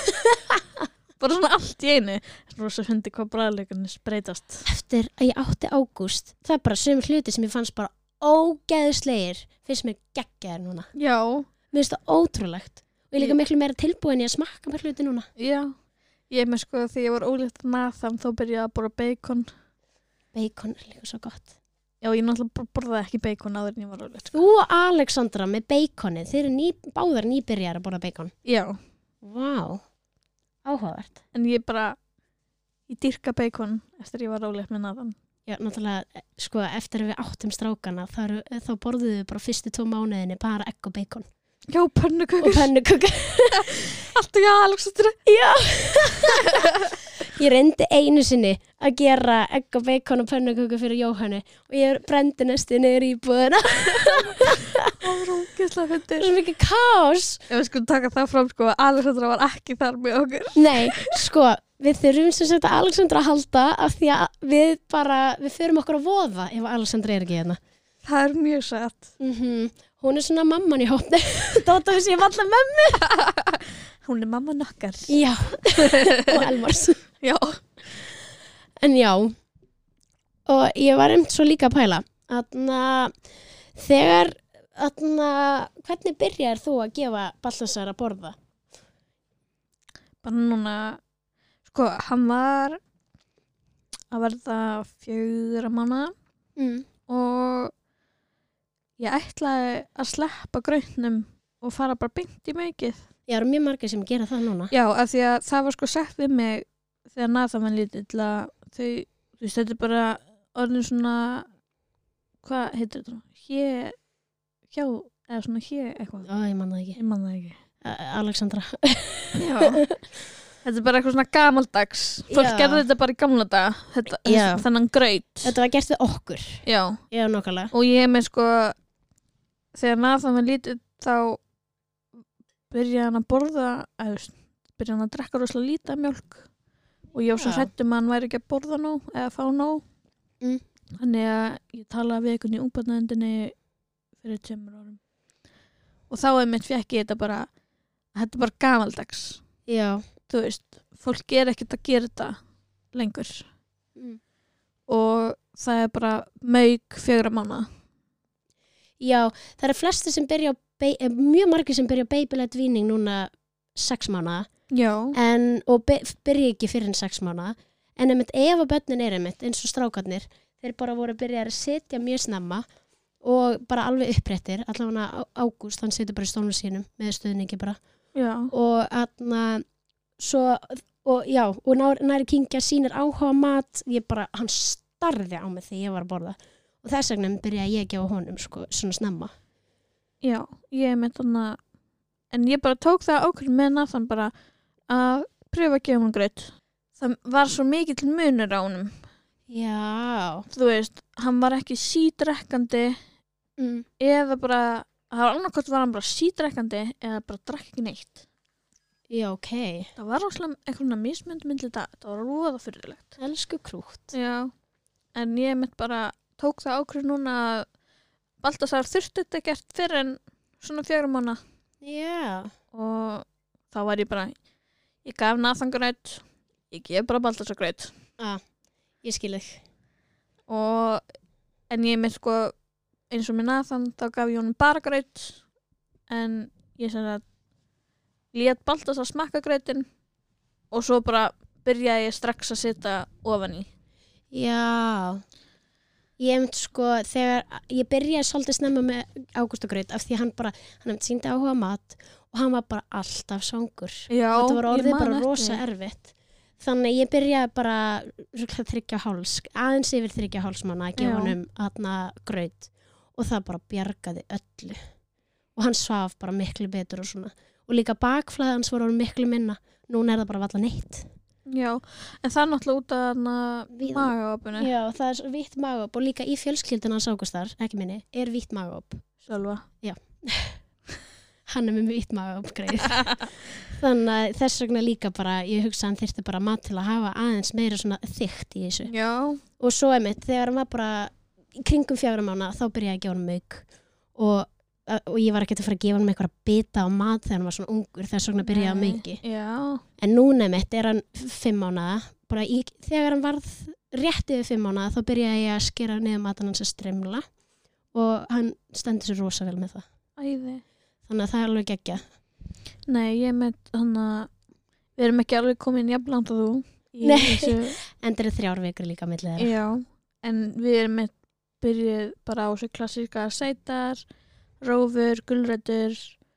Bara svona allt í einu. Rosa fyndi hvað bragðleikarnir breytast. Eftir að ég átti ágúst, það er bara sömu hluti sem ég fannst bara ógeðslegir, finnst mér geggjaðir núna. Já. Mér finnst það ótrúlegt. Og ég er líka miklu meira tilbúin í að smakka mér hluti núna. Já. Ég með sko þegar ég var ólíkt Nathan þá byrjaði að borða bacon. Bacon er líka svo gott. Já, ég náttúrulega borðaði ekki bacon áður en ég var ólíkt. Þú og Alexandra með baconið, þeir eru báðar nýbyrjar að borða bacon. Já. Vá, áhugavert. En ég dýrka bacon eftir ég var ólíkt með Nathan. Já, náttúrulega, sko, eftir að við áttum strákana, þá borðuðu við bara fyrstu 2 mánuðinni bara egg og bacon. Já, pönnukökur. Og pönnukökur. Alltaf já, Alexandra. Já. Ég reyndi einu sinni að gera egg og bacon og pönnukökur fyrir Jóhannu og ég brendi næstu niður í íbúðina. Það var ógeðslega fyndið. Það er svo mikið kaos. Ef við skulum taka það fram, sko, Alexandra var ekki þar með okkur. Nei, sko, við þurfum sem sagt að Alexandra að halda af því að við förum okkur að voða ef Alexandra er ekki hérna. Það er mjög satt. Hún er svona mamman í hópni. Dóta við séum alla mömmu. Hún er mamman okkar. Já, og Elmars. Já. En já, og ég var svo líka að pæla. Hvernig byrjar þú að gefa Baltasar að borða? Bara núna, sko, hann var að verða 4 mánaða og ég ætlaði að sleppa grautnum og fara bara beint í maukið. Já, það eru mjög margir sem gera það núna. Já, af því að það var sko sagt við mig þegar Nathan var lítill að þau, þú veist, þetta er bara orðin svona, hvað heitir þetta? Hjá, eða svona eitthvað. Ó, ég man það ekki. Ég man það ekki. Alexandra. Já. Þetta er bara eitthvað svona gamaldags. Fólk gerði þetta bara í gamla daga. Þannig graut. Þetta var gert við okkur. Já. Já, nokkulega. Og ég með sko, þegar Nathan var lítill þá byrjaði hann að borða, byrjaði hann að drekka rosalega lítið af mjólk og ég var svo hrædd að hann væri ekki að borða nóg eða fá nóg. Þannig að ég talaði við einhvern í ungbarnadeildinni fyrir 2 árum. Og þá einmitt fékk ég þetta bara, þetta er bara gamaldags. Já. Þú veist, fólk er ekkert að gera þetta lengur. Og það er bara mauk 4 mánaða. Já, það eru flesti sem byrja mjög margir sem byrja á baby-led víning núna 6 mánaða. Já. Og byrja ekki fyrir en 6 mánaða. En ef að börnin er eins og strákarnir, þeir bara voru að byrja að setja mjög snemma og bara alveg uppréttir. Allavega Ágúst, hann setur bara í stólnum sínum með stuðningi bara. Já. Og næri Kingja sýnir áhuga mat, hann starði á mig þegar ég var að borða. Og þess vegna byrjaði ég að gefa honum sko, svona snemma. Já, ég með þannig en ég bara tók það ákveðin með Nathan bara að pröfa að gefa hann graut. Það var svo mikill munur á honum. Já. Þú veist, hann var ekki sídrekkandi eða bara, annarkvæmt var hann bara sídrekkandi eða bara drakk ekki neitt. Já, ok. Það var rosalega einhverjum mismynd myndli þetta. Það var roða fyrirlegt. Elsku krútt. Já, en ég með bara tók það ákveðin núna að Baltasar þurfti þetta gert fyrir en svona 4 mánaða Já. og þá var ég bara, ég gaf Nathan graut, ég gef bara Baltasar graut. Ég skil þig. En ég með sko, eins og með Nathan, þá gaf ég honum bara graut, en ég sem sagt lét Baltasar smakka grautinn og svo bara byrjaði ég strax að setja ofan í. Já. Ég myndi sko, þegar ég byrjaði svolítið snemma með ágústagraut af því hann sýndi áhuga á mat og hann var bara alltaf svangur. Já, og þetta var orðið man bara eftir rosa því. erfitt. Þannig ég byrjaði bara 3,5, aðeins yfir 3,5 mánaða að gefa Já. honum þarna graut og það bara bjargaði öllu. Og hann svaf bara miklu betur og svona. Og líka bakflæði hans voru miklu minna. Núna er það bara valla neitt. Já, en það er náttúrulega út af magaopinu. Já, það er vítt magaop og líka í fjölskylduna hans Ágústar, ekki minni, er vítt magaop. Sjálfa. Hann er með vítt magaop greið. Þannig að þess vegna líka bara, ég hugsa hann þyrfti bara mat til að hafa aðeins meira svona þykkt í þessu. Já. Og svo þegar hann var bara í kringum 4 mánaða, þá byrjaði ég að gefa hann mauk og ég var ekki að fara að gefa hann eitthvað bita á mat þegar hann var svona ungur, þess vegna byrjaði að mauki. Já. En núna er hann 5 mánaða, bara þegar hann varð rétt yfir 5 mánaða, þá byrjaði ég að skera niður matan hans að strimla og hann stendur sér rosa vel með það. Æði. Þannig að það er alveg geggjað. Nei, ég með við erum ekki alveg komin jafnlangt að þú. Nei, en það eru 3 vikur líka milli þeirra. Já, en við erum byrjuð bara á þessu klassíska seitar, rófur, gulrætur,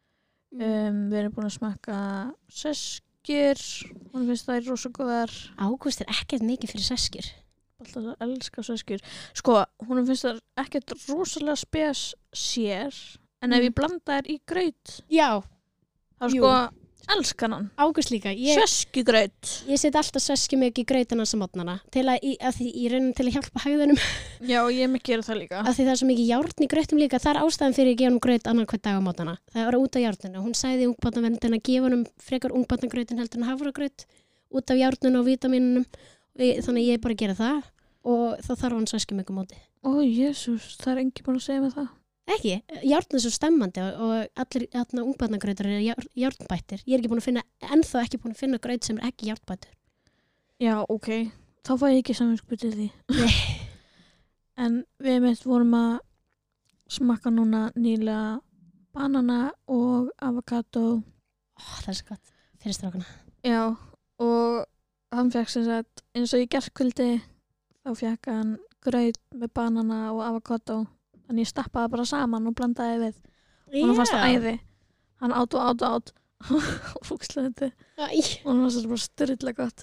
við erum búin að smakka seskjur, hún finnst það rosa góðar. Ágúst er ekkert mikið fyrir seskjur. Alltaf að elska seskjur. Sko, hún finnst það ekkert rosalega spes sér, en ef ég blanda þær í graut, Já, þá sko elskan hann. Ágúst líka. Sveskjugraut. Ég set alltaf sveskjumjólk í grautana sem mótnana til að hjálpa hægðunum. Já, ég með gera það líka. Af því það er svo mikið járn í grautum líka. Það er ástæðan fyrir að gefa honum graut annan hvern dag á mótana. Það var út af járninu. Hún sagði ungbarnaverndin að gefa honum frekar ungbarnagrautin heldur en hafragraut út af járninu og vítaminunum. Þannig ég bara að gera það og þá þarf hann sveskjumjólk á móti. Ó, Jesús, það er enginn búin að segja mig það. Ekki, járn er svo stemmandi og allir ungbarnagrautar eru járnbættir. Ég er ennþá ekki búin að finna graut sem er ekki járnbættur. Já, ok. Þá fæ ég ekki samvinskupið því. Nei. En við vorum að smakka núna nýlega banana og avokado. Það er svo gott fyrir strákana. Já, og hann fekk sem sagt, eins og í gærkvöldi, þá fekk hann graut með banana og avokado. Þannig ég stappaði bara saman og blandaði við. Og hann fannst það æði. Hann át og fúkslega þetta. Og hann fannst það bara styrrilla gott.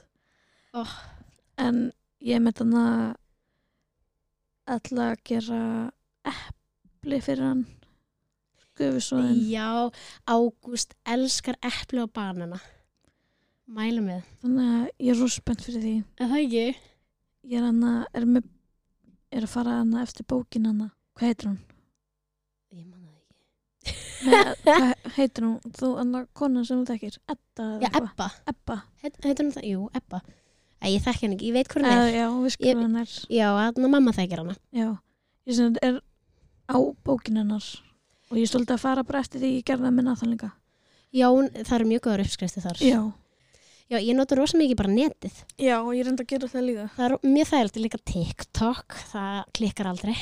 En ég með þannig að ætla að gera epli fyrir hann. Gufusóðin. Já, Ágúst elskar epli og banana. Mælum við. Þannig að ég er rosa spennt fyrir því. Er það ekki? Ég er að fara eftir bókin hana. Hvað heitir hún? Ég man það ekki. Hvað heitir hún? Þú, konan sem þú þekkir. Edda? Já, Ebba. Ebba. Heitir hún það? Jú, Ebba. Ég þekki hann ekki, ég veit hvað hann er. Já, við skulum hann er. Já, mamma þekkir hana. Já, ég sem þetta er á bókin hennar. Og ég stolti að fara bara eftir því ég gerði það með Nathan líka. Já, það eru mjög góðar uppskriftir þar. Já, ég nota rosa mikið bara netið. Já, og ég reyndi að gera það líka. Það er mjög þægilegt líka TikTok, það klikkar aldrei.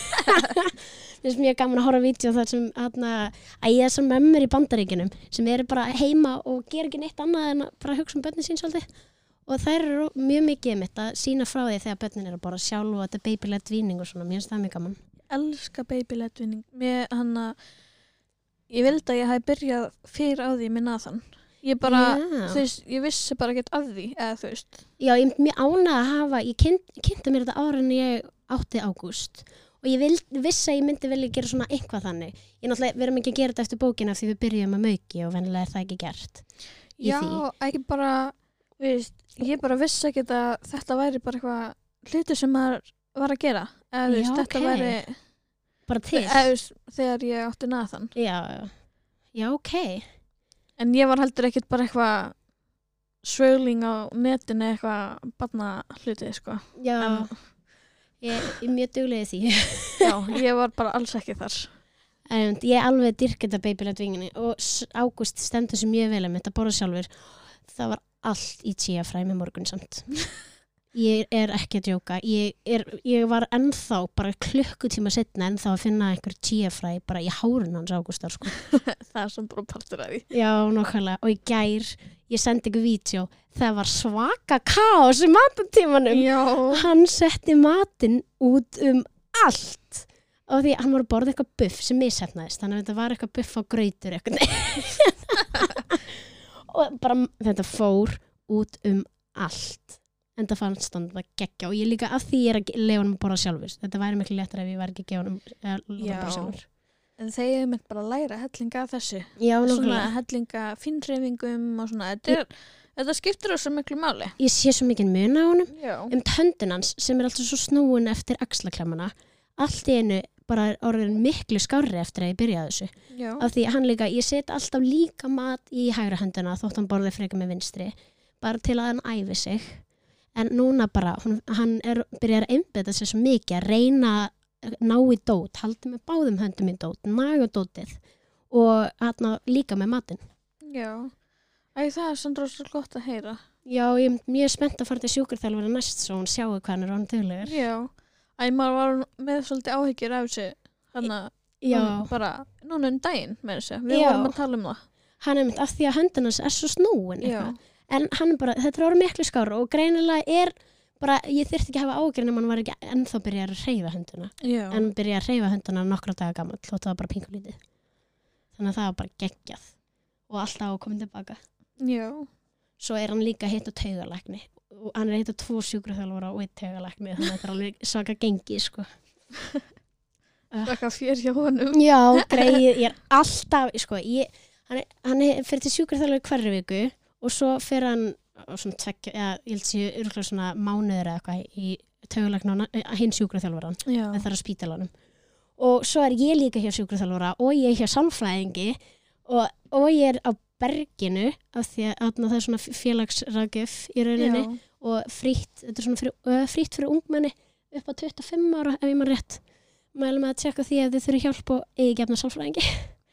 Mér finnst mjög gaman að horfa á vídeo þar sem ég er sem mömmur í Bandaríkjunum sem eru bara heima og gera ekki neitt annað en að bara hugsa börnin sín svolítið. Og þær eru mjög mikið mitt að sína frá því þegar börnin eru bara sjálf og þetta er baby-led víning og svona. Mér finnst það mjög gaman. Ég elska baby-led víning. Ég vildi að ég hafi byrjað fyrir á því með Nathan. Ég vissi bara ekkert af því, eða þú veist. Já, ég er mjög ánægð að hafa, ég kynnti mér þetta ára en ég átti Ágúst og ég vissi að ég myndi velja gera svona eitthvað þannig. Við erum ekki að gera þetta eftir bókina því við byrjum að mauki og venjulega er það ekki gert. Já, ekki bara, ég bara vissi ekkert að þetta væri bara eitthvað hluti sem maður var að gera. Eða þetta væri bara til. Þegar ég átti Nathan. Já, ok. En ég var heldur ekkert bara eitthvað svögling á netinu eitthvað barna hlutið, sko. Já, ég er mjög dugleg í því. Já, ég var bara alls ekki þar. Ég alveg dyrka þetta babylegt vinginni og Ágúst stendur sem mjög vel að borða sjálfur. Það var allt í chia-fræ með morgun samt. Ég ekki að djóka. Ég var ennþá bara klukkutíma seinna ennþá að finna einhver chia-fræ bara í hárun hans Ágústar sko. Það sem bara partur af því. Já, nákvæmlega. Og í gær, ég sendi ykkur vídeo, það var svaka kaos í matartímanum. Já. Hann setti matinn út allt. Og því hann var að borða eitthvað buff sem mishefnaðist. Þannig að þetta var eitthvað buff á grautur eitthvað. Og bara þetta fór út allt. En það fannst hann að gegja og ég líka af því ég að leifa hann að borða sjálfur. Þetta væri miklu léttar ef ég var ekki að gefa hann að borða sjálfur. En þeir mynd bara að læra hellinga af þessu. Já, svona hellinga finnhreyfingum og svona. Þetta skiptir þessu miklu máli. Ég sé svo mikið mun á honum. Já. Höndin hans sem alltaf svo snúin eftir axlaklemmana. Allt í einu bara orðin miklu skárri eftir að ég byrjaði þessu. Já. Af því hann líka, ég set alltaf líka mat í hægra höndina þótt hann borði frekar með vinstri. Bara til að hann æfi sig. En núna bara, hann byrjar að einbeita sér svo mikið að reyna að ná í dót, haldi með báðum höndum í dót, naga dótið og hann líka með matinn. Já, það er svona rosalega gott að heyra. Já, ég er mjög spennt að fara til sjúkraþjálfara næst svo hún sjáu hvað hann er orðinn duglegur. Já, maður var með svolítið áhyggjur af þessu, þannig bara núna daginn með þessu, við vorum að tala það. Hann er mynd af því að höndin hans er svo snúin eitthvað. En hann bara, þetta orðið miklu skárra og greinilega bara, ég þyrfti ekki að hafa ágjörn ef hann var ekki ennþá byrjað að hreyfa hönduna. Já. En byrjað að hreyfa hönduna nokkra daga gamall og það var bara pingulítið. Þannig að það var bara geggjað og alltaf á að koma tilbaka. Já. Svo hann líka hitt á taugalækni og hann hitt á 2 sjúkraþjálfara og 1 taugalækni þannig að þetta alveg svaka gengi, sko. Svaka fjör hjá honum. Já, greið, ég alltaf, sko, hann fyrir til sjúkraþjálfara hverri viku. Og svo fyrir hann svona ég held sér örgulega svona mánuður eða eitthvað í taugalækna hinn sjúkraþjálfaran með þar á spítalanum. Og svo ég líka hjá sjúkraþjálfara og ég hjá sálfræðingi og ég á Berginu af því að það er svona félagsráðgjöf í rauninni og þetta er svona frítt fyrir ungmenni upp á 25 ára ef ég maður rétt. Mælum að tjekka því að þið þurfi hjálp og eigi gefna sálfræðingi.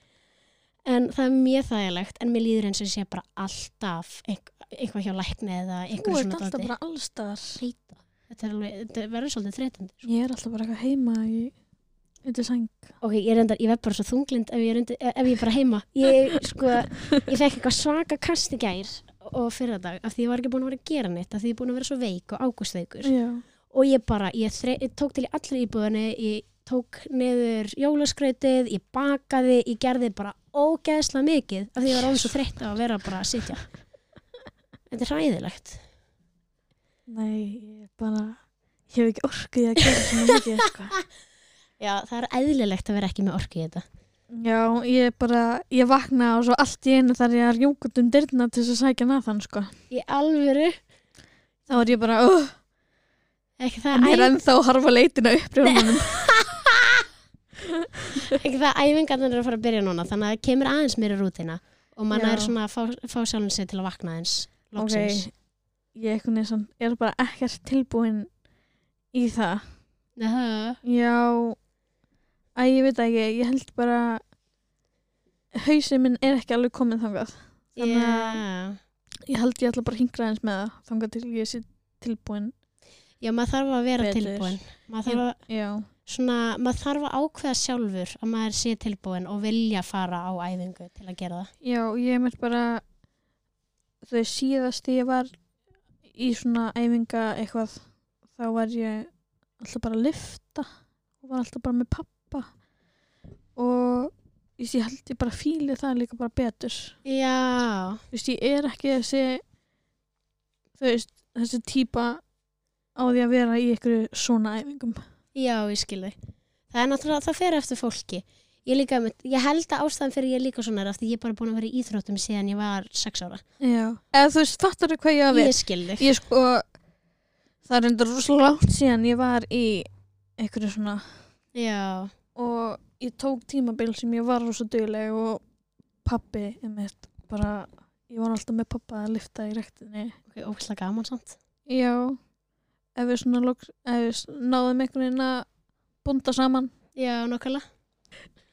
En það er mjög þægilegt, en mér líður eins og ég sé bara alltaf eitthvað hjá lækni eða eitthvað svona. Þú ert alltaf bara allstaðar. Þetta verður svolítið þreytandi. Ég er alltaf bara eitthvað heima undir sæng. Ok, ég verð bara svo þunglind ef ég bara heima. Ég fekk eitthvað svaka kast í gær og fyrradag af því ég var ekki búin að vera að gera neitt, af því ég er búin að vera svo veik og ágústveikur. Já. Og ég tók til í allri íbúðinni, ég tók niður jólaskrautið, ég bakaði, ég gerði bara ógeðslega mikið af því ég var alveg svo þreytt að vera bara að sitja. Þetta er hræðilegt. Nei, ég hef ekki orku í að gera svona mikið, sko. Já, það er eðlilegt að vera ekki með orku í þetta. Já, ég vakna og svo allt í einu þar ég að rjúka dyrna til þess að sækja Nathan, sko. Í alvöru? Þá var ég bara, Ekki það en ég er ennþá að harfa leitina upp í honum. Ekki það æfingarnar að fara að byrja núna þannig að það kemur aðeins meira rútína og mann er svona að fá sjálfum sig til að vakna eins loksins. Ég er bara ekkert tilbúin í það. Já, ég veit ekki, ég held bara hausinn minn er ekki alveg kominn þangað. Þannig að ég held ég ætla bara að hingra eins með það þangað til ég sé tilbúin. Já, maður þarf að vera tilbúin. Maður þarf að ákveða sjálfur að maður sé tilbúin og vilja fara á æfingu til að gera það. Já, ég mynd bara þau síðast ég var í svona æfinga eitthvað þá var ég alltaf bara að lyfta og var alltaf bara með pappa og ég held ég bara fíli það líka bara betur. Já. Ég er ekki þessi típa á því að vera í einhverju svona æfingum. Já, ég skil þig. Það er náttúrulega, það fer eftir fólki. Ég held að ástæðan fyrir ég líka svona er af því ég er bara búin að vera í íþróttum síðan ég var 6 ára. Já. Eða þú fattar hvað ég að við? Ég skil þig. Það er enda rosalega langt síðan ég var í einhverju svona. Já. Og ég tók tímabil sem ég var rosa dugleg og pabbi bara, ég var alltaf með pappa að lyfta í rektinni. Ok, ógeðslega gaman samt. Já. Ef við náðum einhvern veginn að búnda saman. Já, nákvæmlega.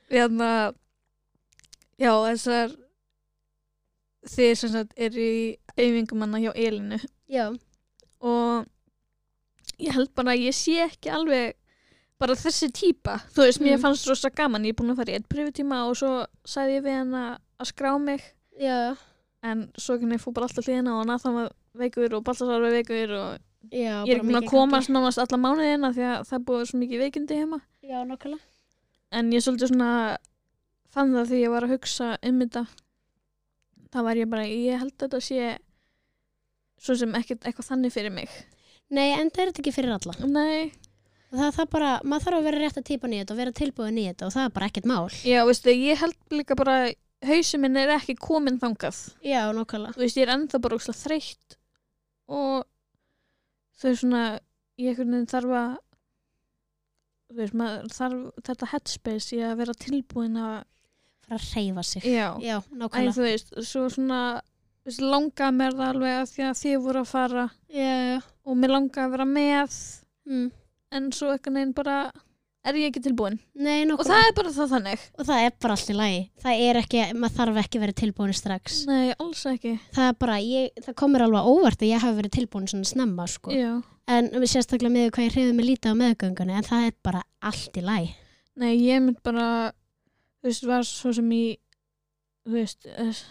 já, þessar þið sem sagt er í æfingumanna hjá Elínu Já, og ég held bara að ég sé ekki alveg bara þessi típa, þú veist, mér fannst rosa gaman, ég er búin að fara í einn pröfutíma og svo sagði ég við hana að skrá mig já, en svo kanni ég fór bara alltaf hliðina og Nathan var veikur og Baltasar var veikur og já. ég er ekki búin að koma snávast alla mánuðina því að það búið svo mikið veikindi heima Já, nákvæmlega. en ég svolítið svona fann það því ég var að hugsa þetta þá var ég bara, ég held að þetta sé svo sem ekkert eitthvað þannig fyrir mig. Nei, en það er þetta ekki fyrir alla. Nei. Það bara, maður þarf að vera rétt að típa í þetta og vera tilbúin í þetta og það er bara ekkert mál. Já, veistu, ég held líka bara hausinn minn er ekki komin þangað. Já, nákvæmlega. Þú veist, ég er ennþá bara ógeðslega þreytt og þau svona, ég einhvern veginn þarf að þú veist, maður þarf þetta headspace í að vera tilbúin að fara að hreyfa sig. Já, nákvæmlega. Þú veist, svo svona langa mér það alveg að því að þið voru að fara og mér langa að vera með en svo einhvern veginn bara er ég ekki tilbúin. Nei, nákvæmlega. Og það er bara það þannig. Og það er bara allt í lagi. Það er ekki, maður þarf ekki að vera tilbúin strax. Nei, alls ekki. Það er bara, það komur alveg óvart að ég hafi verið tilbúin svona snemma, sko. Já. En við sérstaklega með hvað ég hreyfði mig lítið á meðgöngunni, en það er bara allt í lagi. Nei, ég mynd bara, þú veist, var svo sem í, þú veist,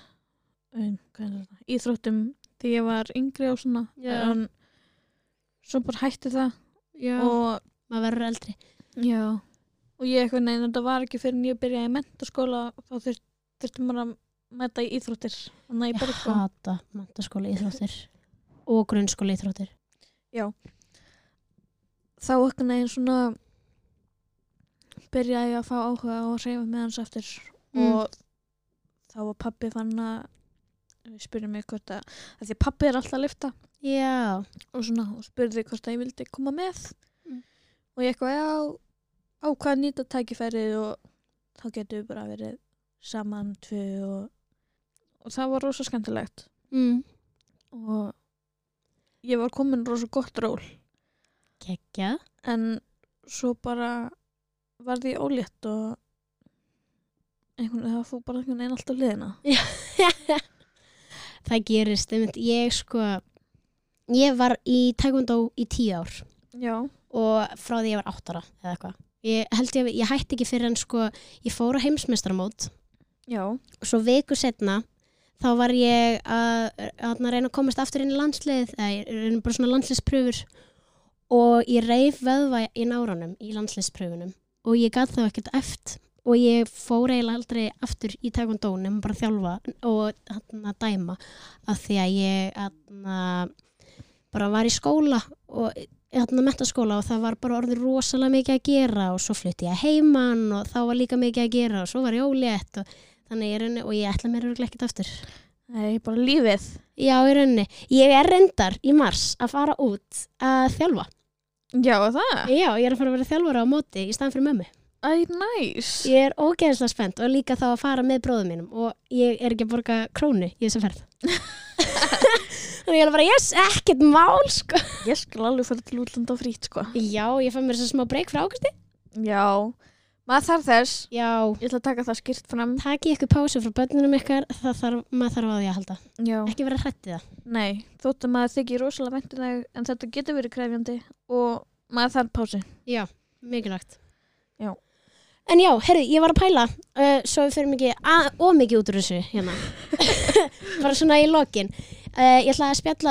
íþróttum þegar ég var yngri og svona. En svo bara hætti það. Já. Og maður verður eldri. Já. Og ég eitthvað, nei, þetta var ekki fyrir en ég byrjaði í menntaskóla, þá þurfti maður að mæta í íþróttir. Ég hata menntaskóla íþróttir og grunnskóla íþróttir. Já. Þá eitthvað neginn svona byrjaði ég að fá áhuga og hreyfa með hans eftir og þá var pabbi fann að spurði mig hvort að því pabbi er alltaf að lyfta. Já. Og svona, og spurði hvort að ég vildi koma með og ég eitthvað, já, ákvað nýta tækifærið og þá getum við bara verið saman tvö og það var rosa skemmtilegt. Og ég var komin rosa gott ról. Geggjað. En svo bara varð ég ólétt og það fór bara einhvern veginn alltaf liðina. Það gerist, ég var í taekwondo í 10 ár. Já. Og frá því ég var 8 ára eða eitthvað. Ég hætti ekki fyrir en ég fór á heimsmeistaramót. Já. Og svo viku setna þá var ég að reyna að komast aftur inn í landslið, eða bara svona landsliðspröfur og ég reif vöðva í náranum í landsliðspröfunum og ég gat þá ekkert eftir og ég fór eiginlega aldrei aftur í taekwondo nema bara þjálfa og dæma af því að ég bara var í skóla og menntaskóla og það var bara orðið rosalega mikið að gera og svo flutti ég heiman og þá var líka mikið að gera og svo var ég ólétt og þannig og ég ætla mér örugglega ekkert aftur. Nei, bara lífið. Já, í rauninni. Ég er reyndar í mars að fara út að þjálfa. Já, það? Já, ég er að fara að vera þjálfara á móti í staðinn fyrir mömmu. Æ, næs. Ég er ógeðslega spennt og líka þá að fara með bróðum mínum og ég er ekki að borga krónu í þessu ferð. Þannig ég er bara, yes, ekkert mál, sko. Ég skal alveg fara til útlanda frýtt, sko. Já, ég fæ mér svo smá break frá águsti. Já, maður þarf þess. Já. Ég ætla að taka það skýrt fram. Taki ykkur pásu frá börnunum ykkar, maður þarf á því að halda. Já. Ekki vera hrætt í það. Nei, þótt að maður þykir rosalega vænt um þig, en þetta getur verið krefjandi og maður þarf pásu. Já, mikilvægt. Já. En já, herri, ég var að pæla, svo við fyrir mikið ómikið út úr þessu hérna. Bara svona í lokin. Ég ætla að spjalla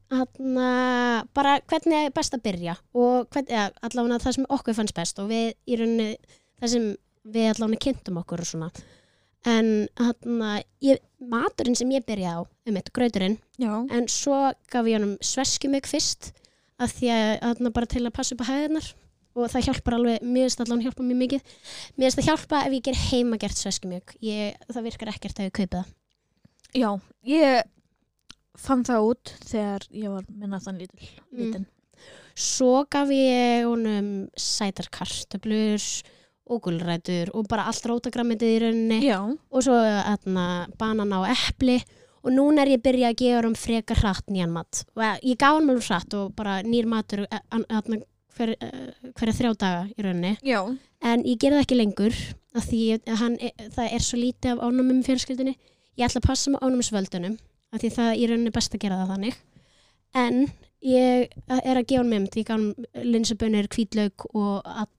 bara hvernig er best að byrja og allavega það sem okkur fannst best og við í rauninni það sem við allavega kynntum okkur og svona. En maturinn sem ég byrjaði á, grauturinn, en svo gaf ég honum sveskjumjög fyrst af því að bara til að passa upp á hæðirnar. Og það hjálpar alveg, mér finnst allan hjálpa mjög mikið. Mér finnst það hjálpa ef ég ger heimagert sveskjumjög. Það virkar ekkert ef ég kaupi það. Já, ég fann það út þegar ég var með Nathan lítinn. Svo gaf ég honum sætar kartöflur og gulrætur og bara allt rótagrammetið í rauninni. Já. Og svo banana og epli. Og núna er ég byrjað að gefa honum frekar hratt nýjan mat. Og ég gaf honum hratt og bara nýr matur hverja 3 daga í rauninni. Já. En ég gerði það ekki lengur af því það svo lítið af ánæmum fjölskyldunni. Ég ætla að passa með ánæmisvöldunum af því það í rauninni best að gera það þannig. En ég að gefa hann mynd. Ég gaf hann linsubönir, hvítlauk og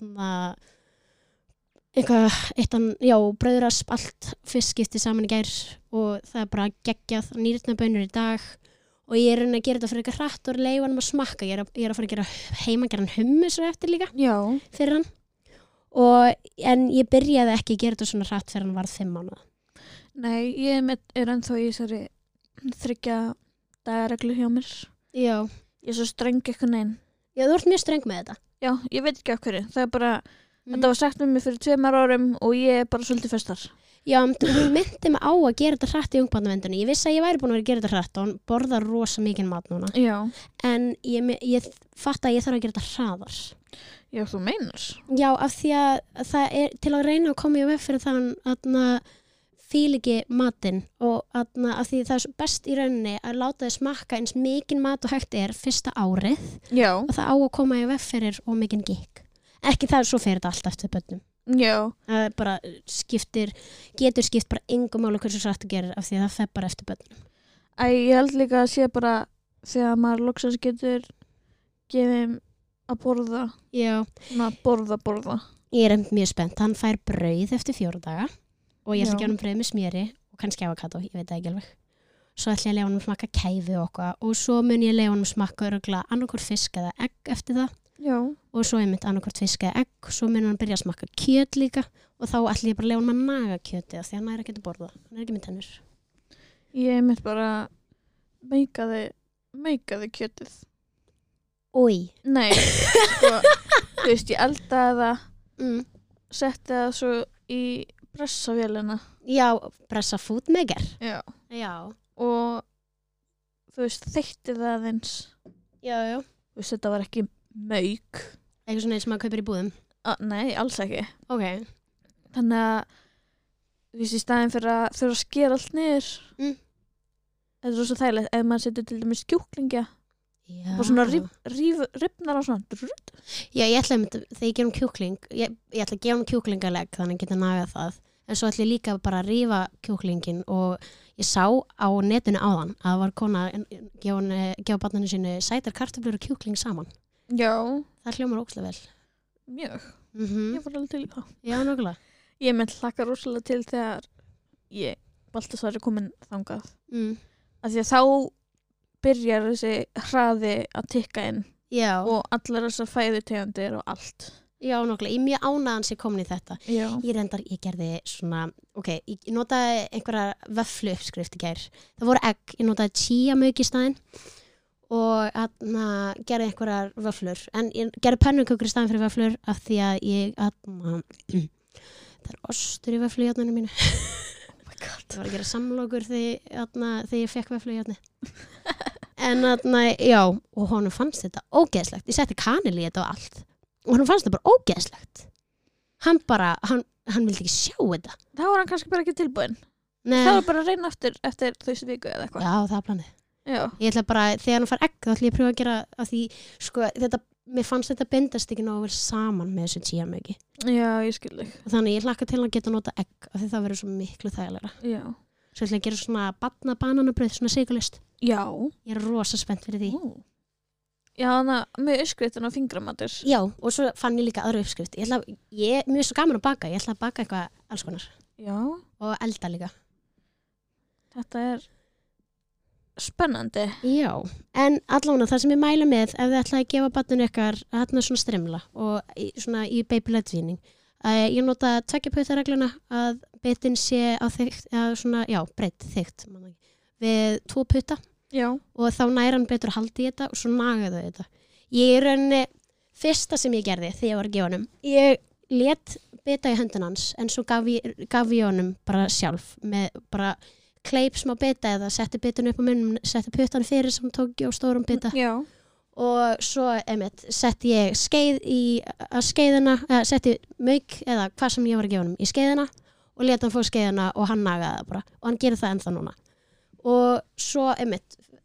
brauðrasp, allt fiskskipti saman í gær og það bara geggjað nýrnabönur í dag og ég rauninni að gera þetta fyrir eitthvað hratt og leyfa hann að smakka. Ég að fara að gera heimagerðan hummus og eftir líka fyrir hann. En ég byrjaði ekki að gera þetta svona hratt fyrir hann varð 5 mánuða. Nei, ég ennþá í þessari 3 dagareglu hjá mér. Já. Ég svo streng eitthvað neinn. Já, þú ert mjög streng með þetta. Já, ég veit ekki af hverju. Það bara, þetta var sagt með mig fyrir 2 árum og ég bara svolítið festar. Já, hún myndi mig á að gera þetta hratt í ungbarnavendunni. Ég vissi að ég væri búin að vera að gera þetta hratt og hann borðar rosa mikið mat núna. Já. En ég fatt að ég þarf að gera þetta hraðar. Já, þú meinar? Já, af því að það til að reyna að koma í veg fyrir þann að fíl ekki matinn og af því það best í rauninni að láta þið smakka eins mikinn mat og hægt fyrsta árið. Já. Og það á að koma í veg fyrir og mikinn gikk. Ekki það svo fer þetta allt eftir börnum. Já. Það bara getur skipt bara engum máli hversu satt að gera af því að það fer bara eftir börnum. Ég held líka að sé bara þegar maður loksins getur gefið að borða. Já. Borða. Ég mjög spennt. Hann fær brauð eftir 4 daga og ég ætla að gefa hann brauð með smjöri og kannski avokado, ég veit það ekki alveg. Svo ætla ég að leyfa hann smakka kæfi og eitthvað og svo mun ég leyfa hann smakka örugglega annarkvort fisk eða egg eftir það. Já. Og svo annarkvort fisk eða egg, svo mun hann byrja að smakka kjöt líka og þá ætla ég bara að leyfa hann að naga kjöti af því hann ekki að borða, hann ekki með tennur. Ég bara meikaði kjötið. Ói. Nei, sko, þú veist, ég eldaði það, setti það svo í pressavélina. Já, pressa foodmaker. Já. Og þú veist, þeytti það aðeins. Já. Þú veist, þetta var ekki mauk. Eitthvað svona eins sem maður kaupir í búðum? Nei, alls ekki. Ok. Þannig að, þú veist, í staðinn fyrir að þurfa að skera allt niður. Þetta er svo þægilegt, ef maður setur til dæmis kjúklingja. Já. Og svona rifnar á svona. Já, ég ætla að þegar ég gerum kjúkling, ég ætla að gefa hann kjúklingalegg þannig að geta nagað það. En svo ætla ég líka bara að rífa kjúklingin og ég sá á netinu áðan að það var kona að gefa barninu sínu sætar kartöflur og kjúkling saman. Já. Það hljómar ógeðslega vel. Mjög. Ég var alveg til í það. Já, nokkulega. Ég hlakka rosalega til þegar Baltasar komin þangað. Af því að þá byrjar þessi hraði að tikka inn. Já. Og allar þessar fæðutegundir og allt. Já, nokkulega. Ég mjög ánægðan sem komin í þetta. Já. Ég gerði svona, ég notaði einhverja vöfflu uppskrift í gær. Það voru egg, ég notaði chíamauk í staðinn og gerði einhverjar vöfflur. En ég gerði pönnukökur í staðinn fyrir vöfflur af því að það er ostur í vöfflu í járninu mínu. Það var að gera samlokur þegar ég fekk vöfflu í járni. En já, og honum fannst þetta ógeðslegt. Ég setti kanil í þetta og allt. Og hann fannst þetta bara ógeðslegt. Hann vildi ekki sjá þetta. Það var hann kannski bara ekki tilbúinn. Nei. Það var bara að reyna eftir þessu viku eða eitthvað. Já, það var planið. Já. Ég ætla bara, þegar hann fær egg, þá ætla ég að pröfa að gera að því, sko, mér fannst þetta bindast ekki nógu vel saman með þessu chíamauki. Já, ég skil þig. Þannig ég hlakka til að geta nota egg af því það verður svo miklu þægilegra. Já. Svo ætla ég að gera svona bananabrauð, svona sigurlaust. Já. Ég er rosa spennt fyrir því. Já, þannig að með uppskriftin á fingramatur. Já, og svo fann ég líka aðra uppskrift. Mér er svo gaman að baka. Ég ætla að baka eitthvað alls konar. Já. Og elda líka. Þetta er spennandi. Já, en allavega það sem ég mæla með ef þið ætlaði að gefa barninu ykkar svona strimla og svona í babyletvíning. Ég nota 2 puttaregluna að bitin sé á þykkt, svona, já, breidd þykkt við 2 putta. Já. Og þá næra hann betur að halda í þetta og svo nagaðu þetta. Ég rauninni, fyrsta sem ég gerði þegar ég var að gefa honum, ég lét bita í höndin hans en svo gaf ég honum bara sjálf með bara kleip smá bita eða setti bitinu upp á munnum, setti puttan fyrir sem tók á stórum bita. Já. Og svo setti ég skeið í skeiðina, setti mauk eða hvað sem ég var að gefa honum í skeiðina og leta hann fá skeiðina og hann nagaði það bara og hann gerir það ennþá núna. Og svo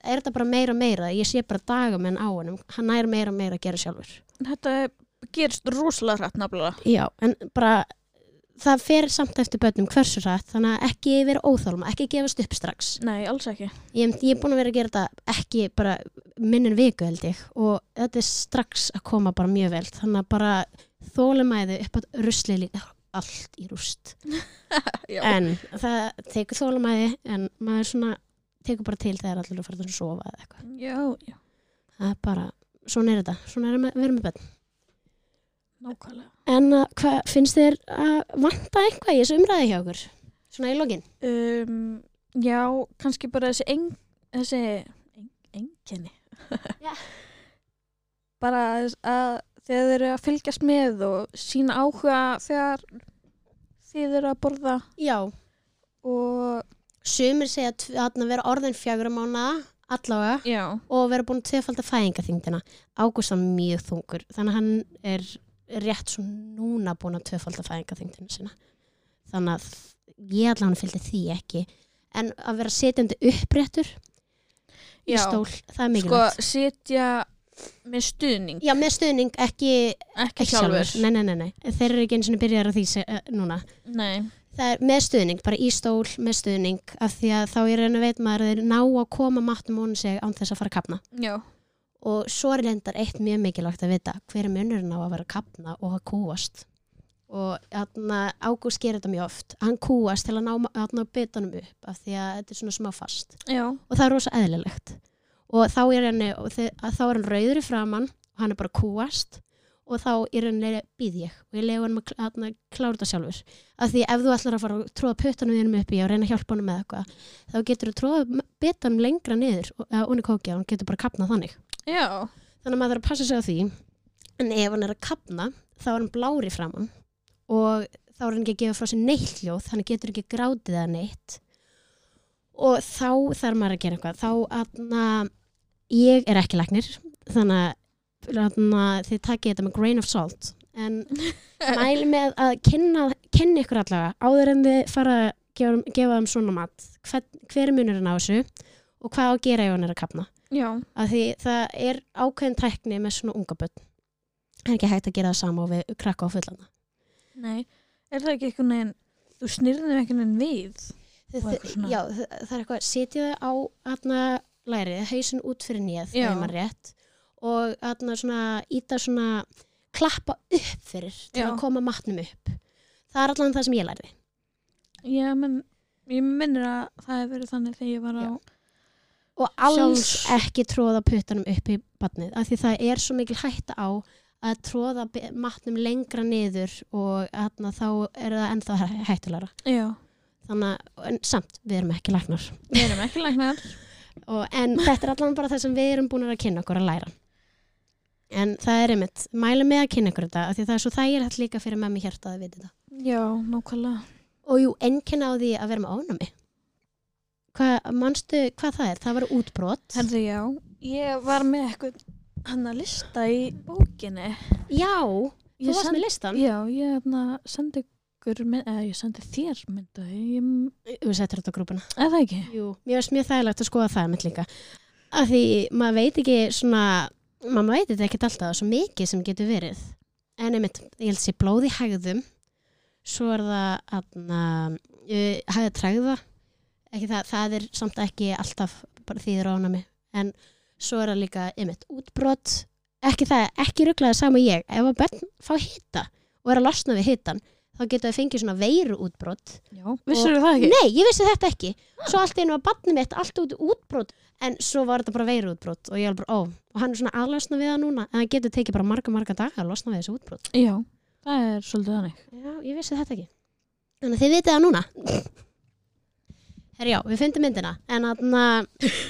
er þetta bara meira, ég sé bara dagamenn á honum, hann nær meira að gera sjálfur. Þetta gerist rosalega hratt nafnilega. Já, en bara það fer samt eftir börnum hversu hratt, þannig að ekki vera óþolma, ekki gefast upp strax. Nei, alls ekki. Ég er búin að vera að gera þetta ekki bara minnin viku held ég og þetta er strax að koma bara mjög vel, þannig að bara þolinmæði upp að rusli líka allt í rúst. En það tekur þolinmæði en maður svona tekur bara til þegar allir að fara að sofa eða eitthvað. Já. Það er bara, svona er þetta, svona er að vera með börn. Nákvæmlega. En hvað finnst þér að vanta eitthvað í þessu umræði hjá okkur? Svona í lokin? Já, kannski bara þessi einkenni. Já. Bara að þegar þeir eru að fylgjast með og sína áhuga þegar þið eru að borða. Já. Og sumir segja að vera orðin 4 mánaða allavega. Já. Og vera búin að tvöfalda fæðingarþyngdina. Ágúst var mjög þungur, þannig að hann er rétt svo núna búin að tvöfalda fæðingarþyngdina sína. Þannig að ég allavega fylgdi því ekki. En að vera setjandi uppréttur í stól, það er mikilvægt. Sko, setja með stuðning. Já, með stuðning, ekki sjálfur. Nei. Þeir eru ekki eins og byrjar að því núna. Nei. Það er með stuðning, bara í stól með stuðning, af því að þá veit maður að þeir ná að koma matnum og sig án þess að fara að kafna. Já. Og svo er reyndar eitt mjög mikilvægt að vita hver er munurinn á að vera að kafna og að kúast. Og Ágúst gerir þetta mjög oft. Hann kúast til að ná bitanum upp af því að þetta er svona smá fast. Já. Og það er rosa eðlilegt. Og þá er hann rauður í framann og hann er bara kúast og þá er hann býð ég og ég legu hann að klára þetta sjálfur. Af því ef þú ætlar að fara að tróða puttanum þínum upp í og reyna að hjálpa honum með eitthvað, þá getur þú tróða bitanum lengra niður og kókja og hann getur bara kafnað þannig. Já. Þannig að maður þarf að passa sig á því. En ef hann er að kafna, þá er hann blár í framann og þá er hann ekki að gefa frá sér neitt hljóð, hann getur ekki grátið eða neitt. Og þá þarf maður að gera eitthvað. Þá ég er ekki læknir, þannig að þið takið þetta með grain of salt. En mæli með að kynna ykkur allavega áður en þið fara að gefa þeim svona mat. Hver er munurinn á þessu og hvað á að gera ef hann er að kafna? Já. Af því það er ákveðin tækni með svona unga börn. Það er ekki hægt að gera það sama og við krakka á fullana. Nei, er það ekki eitthvað neginn, þú snýrðum eitthvað neginn við? Já, það er eitthvað, setja þau á lærið, hausinn út fyrir nýð, þegar maður rétt, og svona, íta svona, klappa upp fyrir til að koma matnum upp. Það er allan það sem ég lærði. Já, menn, ég minnir að það hefur verið þannig þegar ég var á og alls ekki tróða puttanum upp í barnið, af því það er svo mikil hætta á að tróða matnum lengra niður og þá er það ennþá hættulegra. Já. Þannig að samt, við erum ekki læknar. Við erum ekki læknar. En þetta er allan bara það sem við erum búin að kynna okkur að læra. En það er einmitt, mæli með að kynna ykkur þetta, af því það er svo þægilegt líka fyrir mömmu hjarta að vita þetta. Já, nákvæmlega. Og jú, einkenni á því að vera með ofnæmi. Manstu hvað það er? Það var útbrot. Herðu, já. Ég var með eitthvað lista í bókinni. Já, þú varst með listan? Já, ég sendi ég sendi þér myndaði. Þú settir þetta á grúpuna. Það ekki? Jú, mér finnst mjög þægilegt að skoða það mynd líka. Af því maður veit ekki maður veit þetta ekkert alltaf svo mikið sem getur verið. En einmitt, ég held sé blóð í hægðum. Svo er það hægðatrægða. Ekki það er samt ekki alltaf bara þýðir ofnæmi. En svo er það líka einmitt útbrot. Ekki ruglaði sama ég. Ef að börn fá hita og er að losna við hitan, þá getur þau fengið svona veiru útbrot. Já, vissirðu það ekki? Nei, ég vissi þetta ekki. Svo allt einu var barnið mitt allt út útbrot, en svo var þetta bara veiru útbrot og ég var bara, og hann er svona aðlosna við það núna, en það getur tekið bara marga daga að losna við þessu útbrot. Já, það er svolítið þannig. Já, ég vissi þetta ekki. Þannig að þið vitið það núna. Herjá, við fundum myndina, en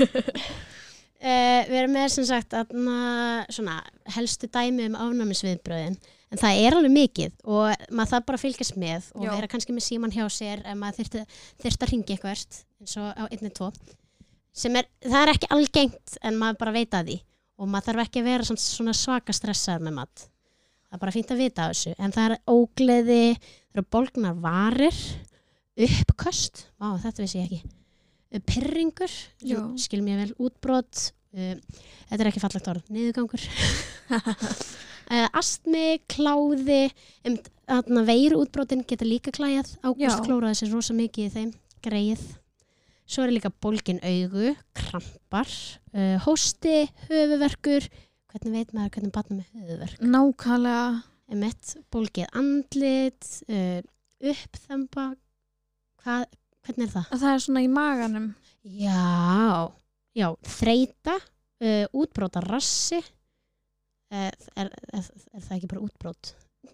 við erum með sem sagt svona helstu dæmi ofnæmisviðbrögðin. En það er alveg mikið og maður þarf bara að fylgjast með og vera kannski með síman hjá sér ef maður þyrfti að hringja eitthvað eins og á 112. Það er ekki algengt en maður bara veit að því og maður þarf ekki að vera svona svaka stressaður með mat. Það er bara fínt að vita á þessu. En það er ógleði, það eru bólgnar varir, uppköst, þetta vissi ég ekki, pirringur, Já. skil mér vel, útbrot, þetta ekki fallegt orð, niðurgangur, astmi, kláði, veiru útbrotin geta líka klæjað, Ágúst Já. klóraði sér rosa mikið í þeim, greið. Svo líka bólgin augu, krampar, hósti, höfuverkur, hvernig veit maður hvernig barn með höfuverk? Nákvæmlega. Bólgið andlit, uppþemba, hvernig það? Það svona í maganum. Já, þreyta, útbrot af rassi, er það ekki bara útbrot?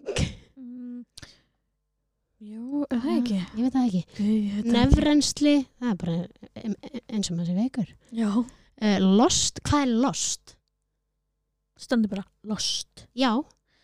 Jú, er það ekki? Ég veit það ekki. Nefrensli, það er bara eins og maður sé veikur. Já. Lost, hvað er lost? Stendur bara lost. Já.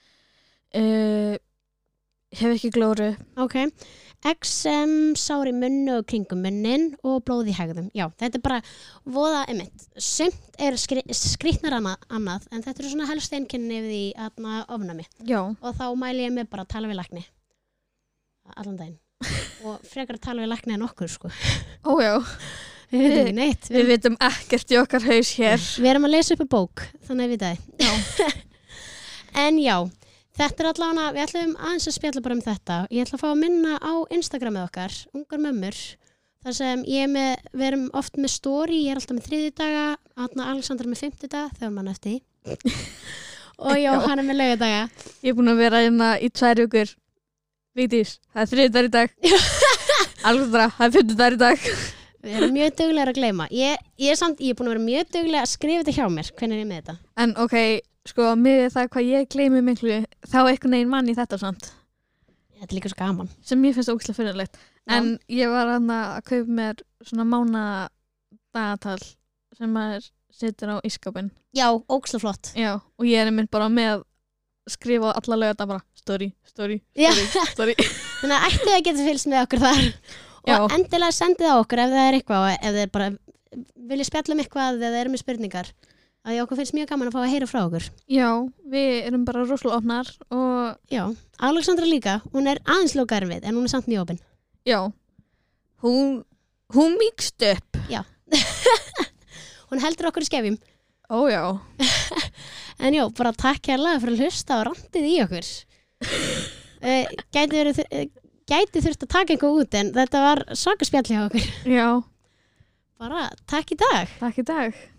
Hef ekki glóru. Ok. Eksem, sár í munnu og kringum munnin og blóð í hegðum. Já, þetta er bara voða sumt er skrýtnar annað en þetta eru svona helst einkenni við í ofnami. Já. Og þá mæli ég mig bara að tala við lækni. Allan daginn. Og frekar að tala við lækni en okkur, sko. Ójá. Við veitum ekki neitt. Við vitum ekkert í okkar haus hér. Við erum að lesa upp bók, þannig að við það. Já. En já, þetta er allavega, við ætlum aðeins að spjalla bara um þetta. Ég ætla að fá að minna á Instagramið okkar, ungar mömmur. Þar sem við erum oft með story, ég er alltaf með 3 daga, Alexandra með 5 daga, þegar mann eftir því. Og Jóhanna með laugardaga. Ég er búin að vera hérna í 2 vikur. Vigdís, það er 3 dagar í dag. Alexandra, það er 5 dagar í dag. Við erum mjög duglegar að gleyma. Ég er búin að vera mjög duglega að skrifa þetta hjá mér, hvernig er ég með þetta. En ok, sko, með það hvað ég gleymi miklu, þá einhvern veginn mann í þetta samt. Þetta er líka svo gaman. Sem ég finnst ógeðslega fyrirlegt. En ég var að kaupa mér svona mánadagatal sem maður setur á ísskápinn. Já, ógeðslega flott. Já, og ég er einmitt bara með skrifa á alla laugardaga bara story. Þannig að ættu að geta fylgst með okkur þar. Já. Og endilega sendið á okkur ef það er eitthvað og ef þið bara vilja spjalla um eitthvað eða eru með spurningar. Að okkur finnst mjög gaman að fá að heyra frá okkur. Já, við erum bara rosalega opnar og... Já, Alexandra líka, hún er aðeins lokaðar við en hún er samt mjög opin. Já, hún mýkst upp. Já. Hún heldur okkur í skefjum. Ójá. En já, bara takk hérlega fyrir að hlusta og randið í okkur. Gæti þurft að taka eitthvað út en þetta var svaka spjall hjá okkur. Já. Bara takk í dag. Takk í dag.